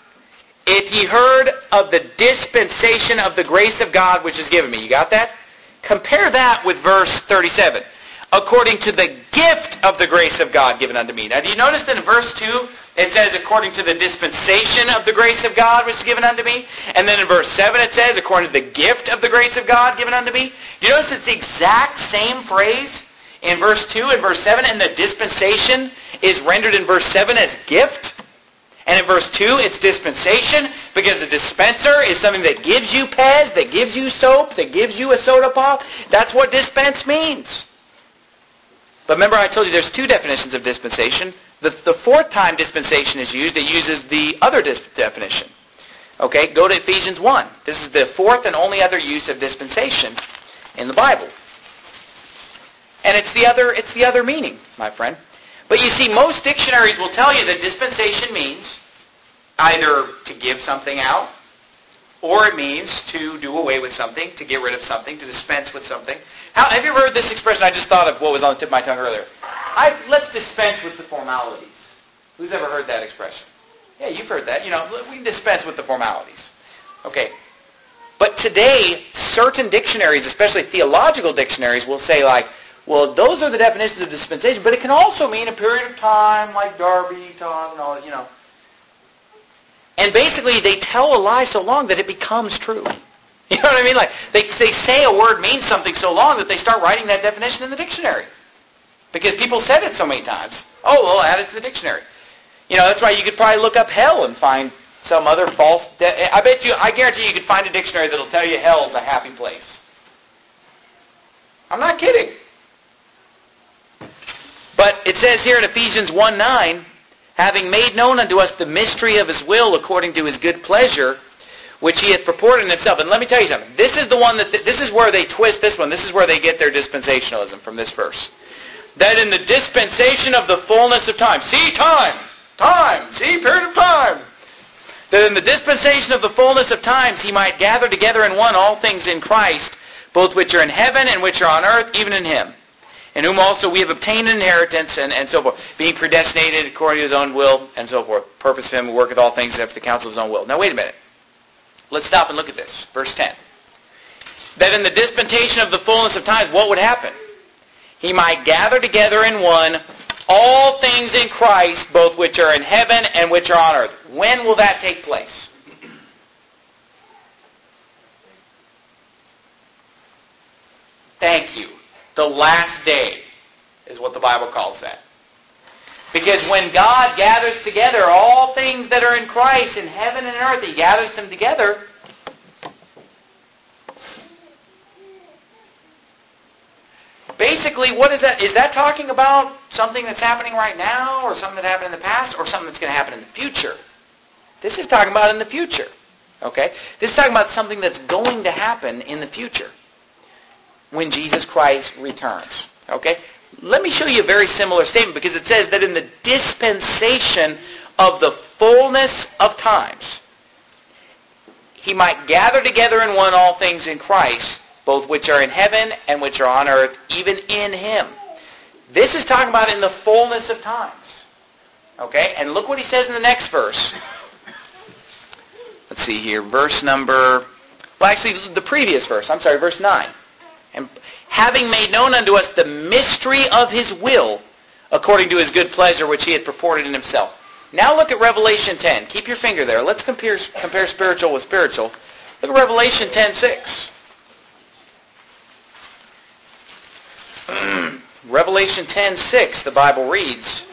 "If ye heard of the dispensation of the grace of God which is given me." You got that? Compare that with verse thirty-seven. "According to the gift of the grace of God given unto me." Now do you notice that in verse two it says, "According to the dispensation of the grace of God which is given unto me"? And then in verse seven it says, "According to the gift of the grace of God given unto me." You notice it's the exact same phrase in verse two and verse seven, and the dispensation is rendered in verse seven as gift. And in verse two it's dispensation, because a dispenser is something that gives you Pez, that gives you soap, that gives you a soda pop. That's what dispense means. But remember, I told you there's two definitions of dispensation. The, the fourth time dispensation is used, it uses the other dis- definition. Okay, go to Ephesians one. This is the fourth and only other use of dispensation in the Bible. And it's the other, it's the other meaning, my friend. But you see, most dictionaries will tell you that dispensation means either to give something out, or it means to do away with something, to get rid of something, to dispense with something. How, have you ever heard this expression? I just thought of what was on the tip of my tongue earlier. I, let's dispense with the formalities. Who's ever heard that expression? Yeah, you've heard that. You know, we can dispense with the formalities. Okay. But today, certain dictionaries, especially theological dictionaries, will say like, well, those are the definitions of dispensation, but it can also mean a period of time, like Darby, Tom, and all, you know. And basically, they tell a lie so long that it becomes true. You know what I mean? Like, they, they say a word means something so long that they start writing that definition in the dictionary. Because people said it so many times. Oh, well, add it to the dictionary. You know, that's why you could probably look up hell and find some other false... De- I bet you, I guarantee you could find a dictionary that'll tell you hell's a happy place. I'm not kidding. But it says here in Ephesians one nine, "Having made known unto us the mystery of his will according to his good pleasure, which he hath purported in himself." And let me tell you something. This is the one that, th- this is where they twist this one. This is where they get their dispensationalism from this verse. "That in the dispensation of the fullness of time." See, time. Time. See, period of time. "That in the dispensation of the fullness of times he might gather together in one all things in Christ, both which are in heaven and which are on earth, even in him. In whom also we have obtained an inheritance," and, and so forth, "being predestinated according to his own will," and so forth. "Purpose of him who worketh all things after the counsel of his own will." Now wait a minute. Let's stop and look at this. Verse ten. "That in the dispensation of the fullness of times," what would happen? "He might gather together in one all things in Christ, both which are in heaven and which are on earth." When will that take place? Thank you. The last day is what the Bible calls that. Because when God gathers together all things that are in Christ in heaven and earth, he gathers them together. Basically, what is that? Is that talking about something that's happening right now, or something that happened in the past, or something that's going to happen in the future? This is talking about in the future. Okay? This is talking about something that's going to happen in the future when Jesus Christ returns. Okay? Let me show you a very similar statement, because it says that in the dispensation of the fullness of times, he might gather together in one all things in Christ, both which are in heaven and which are on earth, even in him. This is talking about in the fullness of times. Okay? And look what he says in the next verse. Let's see here. Verse number... Well, actually, the previous verse. I'm sorry, verse nine. And having made known unto us the mystery of his will, according to his good pleasure, which he had purported in himself. Now look at Revelation ten. Keep your finger there. Let's compare, compare spiritual with spiritual. Look at Revelation ten six. Revelation ten six, the Bible reads,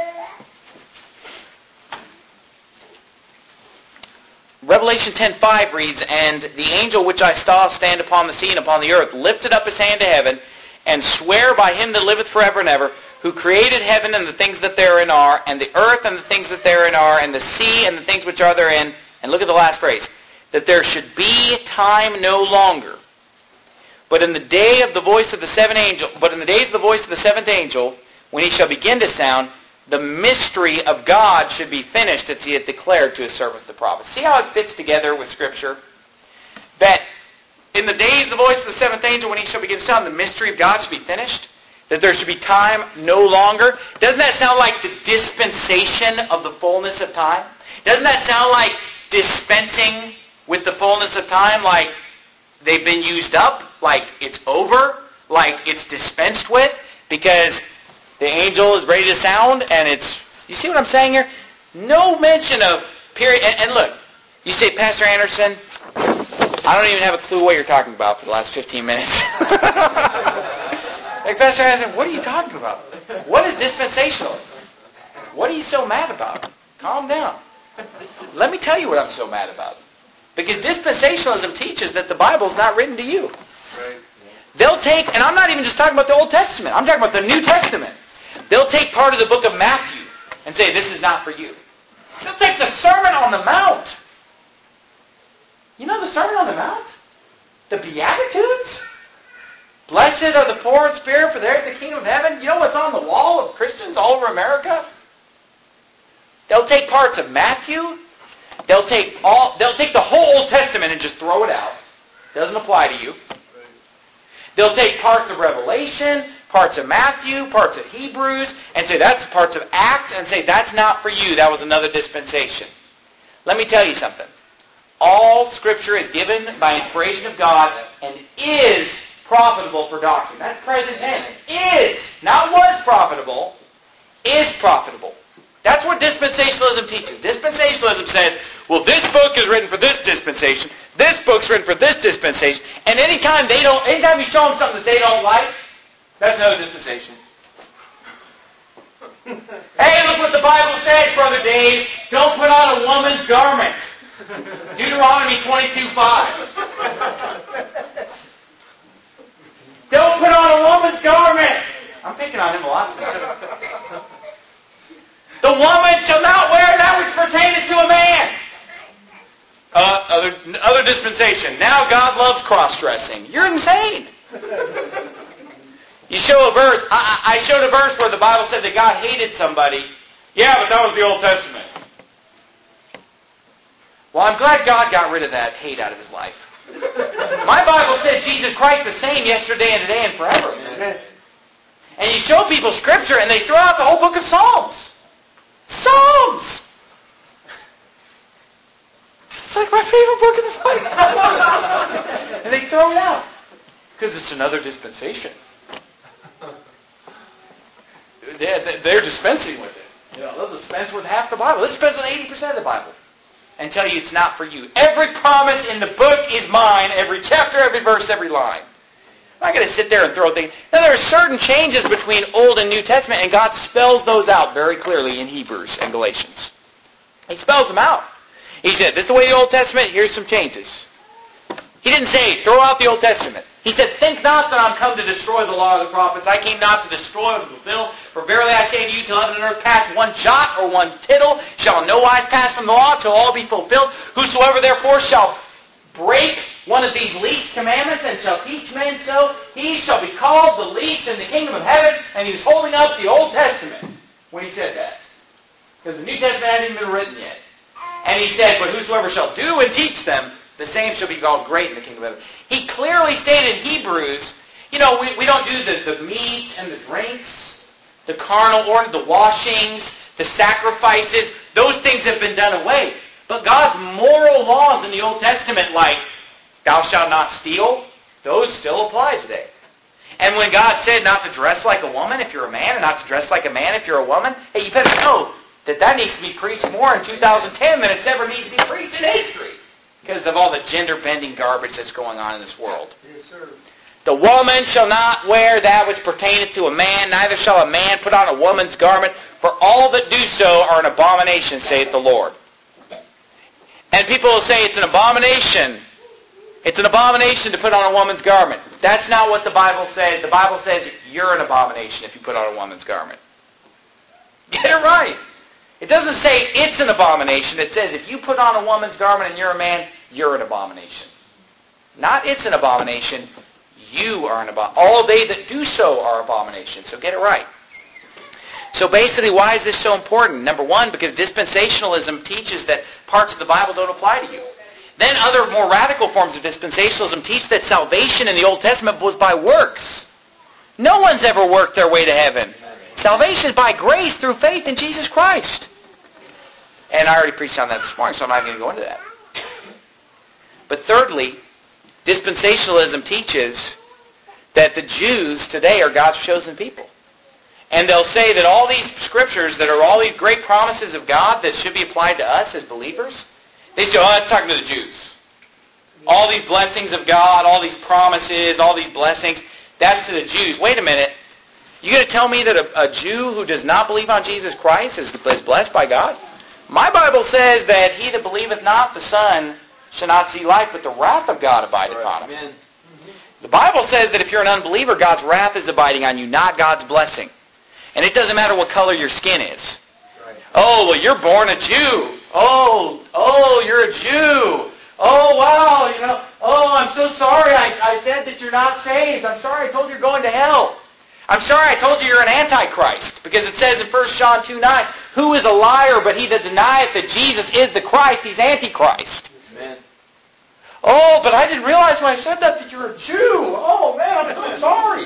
Revelation ten five reads, And the angel which I saw stand upon the sea and upon the earth lifted up his hand to heaven, and sware by him that liveth forever and ever, who created heaven and the things that therein are, and the earth and the things that therein are, and the sea and the things which are therein. And look at the last phrase, that there should be time no longer. But in the day of the voice of the seventh angel, but in the days of the voice of the seventh angel, when he shall begin to sound, the mystery of God should be finished as he had declared to his servants the prophets. See how it fits together with Scripture? That in the days of the voice of the seventh angel, when he shall begin to sound, the mystery of God should be finished. That there should be time no longer. Doesn't that sound like the dispensation of the fullness of time? Doesn't that sound like dispensing with the fullness of time? Like they've been used up? Like it's over? Like it's dispensed with? Because the angel is ready to sound, and it's... You see what I'm saying here? No mention of period. And, and look, you say, Pastor Anderson, I don't even have a clue what you're talking about for the last fifteen minutes. Like, Pastor Anderson, what are you talking about? What is dispensationalism? What are you so mad about? Calm down. Let me tell you what I'm so mad about. Because dispensationalism teaches that the Bible is not written to you. Right. They'll take, and I'm not even just talking about the Old Testament. I'm talking about the New Testament. They'll take part of the book of Matthew and say, this is not for you. They'll take the Sermon on the Mount. You know the Sermon on the Mount? The Beatitudes? Blessed are the poor in spirit, for theirs is the kingdom of heaven. You know what's on the wall of Christians all over America? They'll take parts of Matthew. They'll take all. They'll take the whole Old Testament and just throw it out. Doesn't apply to you. They'll take parts of Revelation, parts of Matthew, parts of Hebrews, and say that's parts of Acts, and say that's not for you. That was another dispensation. Let me tell you something. All Scripture is given by inspiration of God and is profitable for doctrine. That's present tense. Is, not was profitable, is profitable. That's what dispensationalism teaches. Dispensationalism says, well, this book is written for this dispensation, this book's written for this dispensation, and anytime they don't, anytime you show them something that they don't like, that's another dispensation. Hey, look what the Bible says, Brother Dave. Don't put on a woman's garment. Deuteronomy twenty-two five. Don't put on a woman's garment. I'm picking on him a lot. The woman shall not wear that which pertaineth to a man. Uh, other, other dispensation. Now God loves cross-dressing. You're insane. You show a verse. I, I showed a verse where the Bible said that God hated somebody. Yeah, but that was the Old Testament. Well, I'm glad God got rid of that hate out of his life. My Bible said Jesus Christ the same yesterday and today and forever. And you show people Scripture and they throw out the whole book of Psalms. Psalms! It's like my favorite book in the Bible. And they throw it out. Because it's another dispensation. They're, they're dispensing with it. You know, they'll dispense with half the Bible. They'll dispense with eighty percent of the Bible. And tell you it's not for you. Every promise in the book is mine. Every chapter, every verse, every line. I'm not going to sit there and throw things. Now, there are certain changes between Old and New Testament, and God spells those out very clearly in Hebrews and Galatians. He spells them out. He said, this is the way the Old Testament, here's some changes. He didn't say, throw out the Old Testament. He said, think not that I'm come to destroy the law of the prophets. I came not to destroy or to fulfill. For verily I say to you, till heaven and earth pass, one jot or one tittle shall in no wise pass from the law till all be fulfilled. Whosoever therefore shall break one of these least commandments and shall teach men so, he shall be called the least in the kingdom of heaven. And he was holding up the Old Testament when he said that. Because the New Testament hadn't even been written yet. And he said, but whosoever shall do and teach them, the same shall be called great in the kingdom of heaven. He clearly stated in Hebrews, you know, we, we don't do the, the meat and the drinks, the carnal order, the washings, the sacrifices. Those things have been done away. But God's moral laws in the Old Testament, like, thou shalt not steal, those still apply today. And when God said not to dress like a woman if you're a man, and not to dress like a man if you're a woman, hey, you better know that that needs to be preached more in two thousand ten than it's ever needed to be preached in history. Because of all the gender-bending garbage that's going on in this world. Yes, sir. The woman shall not wear that which pertaineth to a man, neither shall a man put on a woman's garment, for all that do so are an abomination, saith the Lord. And people will say it's an abomination. It's an abomination to put on a woman's garment. That's not what the Bible says. The Bible says you're an abomination if you put on a woman's garment. Get it right. It doesn't say it's an abomination. It says if you put on a woman's garment and you're a man, you're an abomination. Not it's an abomination. You are an abomination. All they that do so are abominations. So get it right. So basically, why is this so important? Number one, because dispensationalism teaches that parts of the Bible don't apply to you. Then other more radical forms of dispensationalism teach that salvation in the Old Testament was by works. No one's ever worked their way to heaven. Salvation is by grace through faith in Jesus Christ. And I already preached on that this morning, so I'm not going to go into that. But thirdly, dispensationalism teaches that the Jews today are God's chosen people. And they'll say that all these scriptures that are all these great promises of God that should be applied to us as believers, they say, oh, that's talking to the Jews. All these blessings of God, all these promises, all these blessings, that's to the Jews. Wait a minute. You going to tell me that a, a Jew who does not believe on Jesus Christ is, is blessed by God? My Bible says that he that believeth not the Son shall not see life, but the wrath of God abideth Right. on him. Amen. The Bible says that if you're an unbeliever, God's wrath is abiding on you, not God's blessing. And it doesn't matter what color your skin is. Right. Oh, well, you're born a Jew. Oh, oh, you're a Jew. Oh, wow, you know, oh, I'm so sorry I, I said that you're not saved. I'm sorry I told you you're going to hell. I'm sorry I told you you're an antichrist. Because it says in First John two nine, who is a liar but he that denieth that Jesus is the Christ? He's antichrist. Amen. Oh, but I didn't realize when I said that that you're a Jew. Oh, man, I'm so sorry.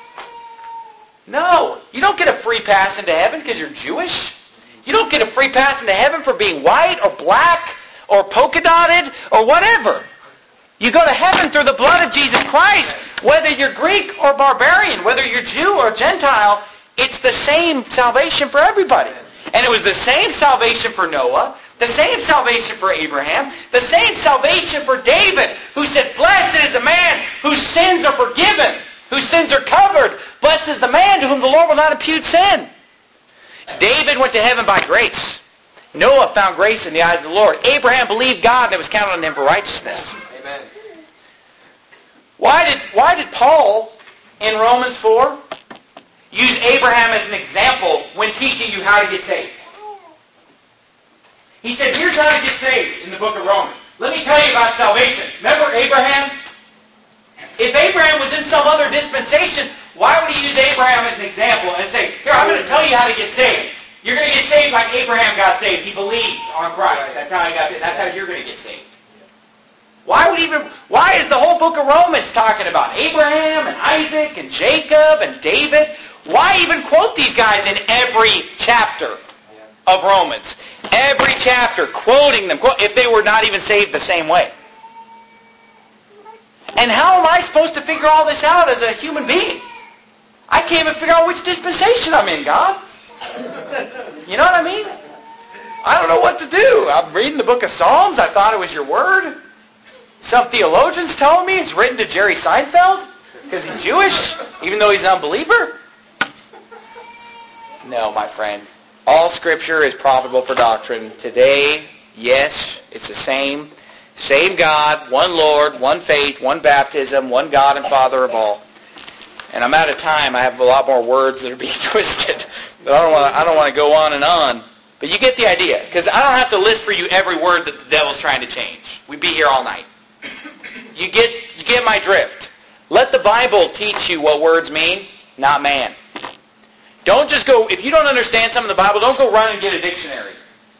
No, you don't get a free pass into heaven because you're Jewish. You don't get a free pass into heaven for being white or black or polka-dotted or whatever. You go to heaven through the blood of Jesus Christ. Whether you're Greek or barbarian, whether you're Jew or Gentile, it's the same salvation for everybody. And it was the same salvation for Noah, the same salvation for Abraham, the same salvation for David, who said, blessed is a man whose sins are forgiven, whose sins are covered. Blessed is the man to whom the Lord will not impute sin. David went to heaven by grace. Noah found grace in the eyes of the Lord. Abraham believed God and it was counted on him for righteousness. Amen. Why did, why did Paul in Romans four use Abraham as an example when teaching you how to get saved? He said, here's how to get saved in the book of Romans. Let me tell you about salvation. Remember Abraham? If Abraham was in some other dispensation, why would he use Abraham as an example and say, here, I'm going to tell you how to get saved. You're going to get saved like Abraham got saved. He believed on Christ. That's how he got saved. That's how you're going to get saved. Why would even? Why is the whole book of Romans talking about Abraham and Isaac and Jacob and David? Why even quote these guys in every chapter of Romans? Every chapter, quoting them, if they were not even saved the same way. And how am I supposed to figure all this out as a human being? I can't even figure out which dispensation I'm in, God. You know what I mean? I don't know what to do. I'm reading the book of Psalms. I thought it was your word. Some theologians tell me it's written to Jerry Seinfeld because he's Jewish, even though he's an unbeliever. No, my friend. All Scripture is profitable for doctrine. Today, yes, it's the same. Same God, one Lord, one faith, one baptism, one God and Father of all. And I'm out of time. I have a lot more words that are being twisted. But I don't want to, I don't want to go on and on. But you get the idea. Because I don't have to list for you every word that the devil's trying to change. We'd be here all night. You get, you get my drift. Let the Bible teach you what words mean, not man. Don't just go, if you don't understand some of the Bible, don't go run and get a dictionary.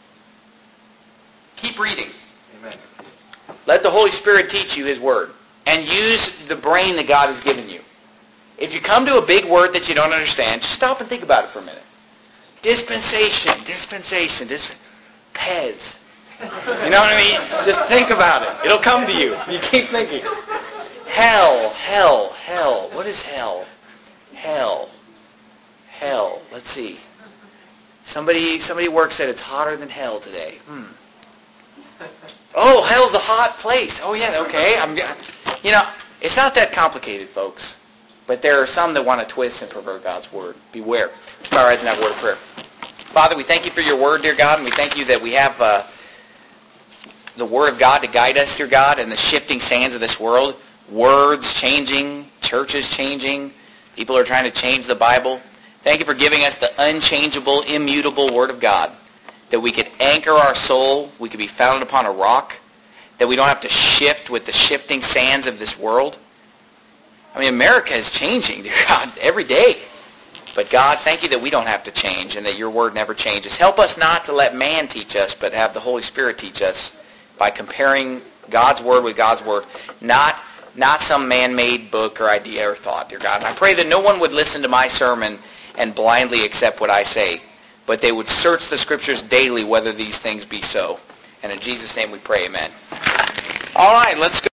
Keep reading. Amen. Let the Holy Spirit teach you His Word. And use the brain that God has given you. If you come to a big word that you don't understand, just stop and think about it for a minute. Dispensation, dispensation, dis- Pez. You know what I mean? Just think about it. It'll come to you. You keep thinking. Hell, hell, hell. What is hell? Hell. Hell. Let's see. Somebody somebody at work said it's hotter than hell today. Hmm. Oh, hell's a hot place. Oh, yeah, okay. I'm, you know, it's not that complicated, folks. But there are some that want to twist and pervert God's Word. Beware. Let's bow our heads and have a word of prayer. Father, we thank you for your Word, dear God, and we thank you that we have uh, the Word of God to guide us, dear God, in the shifting sands of this world. Words changing, churches changing, people are trying to change the Bible. Thank you for giving us the unchangeable, immutable Word of God, that we could anchor our soul, we could be founded upon a rock, that we don't have to shift with the shifting sands of this world. I mean, America is changing, dear God, every day. But God, thank you that we don't have to change and that your Word never changes. Help us not to let man teach us, but have the Holy Spirit teach us by comparing God's Word with God's Word, not not some man-made book or idea or thought, dear God. And I pray that no one would listen to my sermon and blindly accept what I say, but they would search the Scriptures daily whether these things be so. And in Jesus' name we pray, amen. All right, let's go.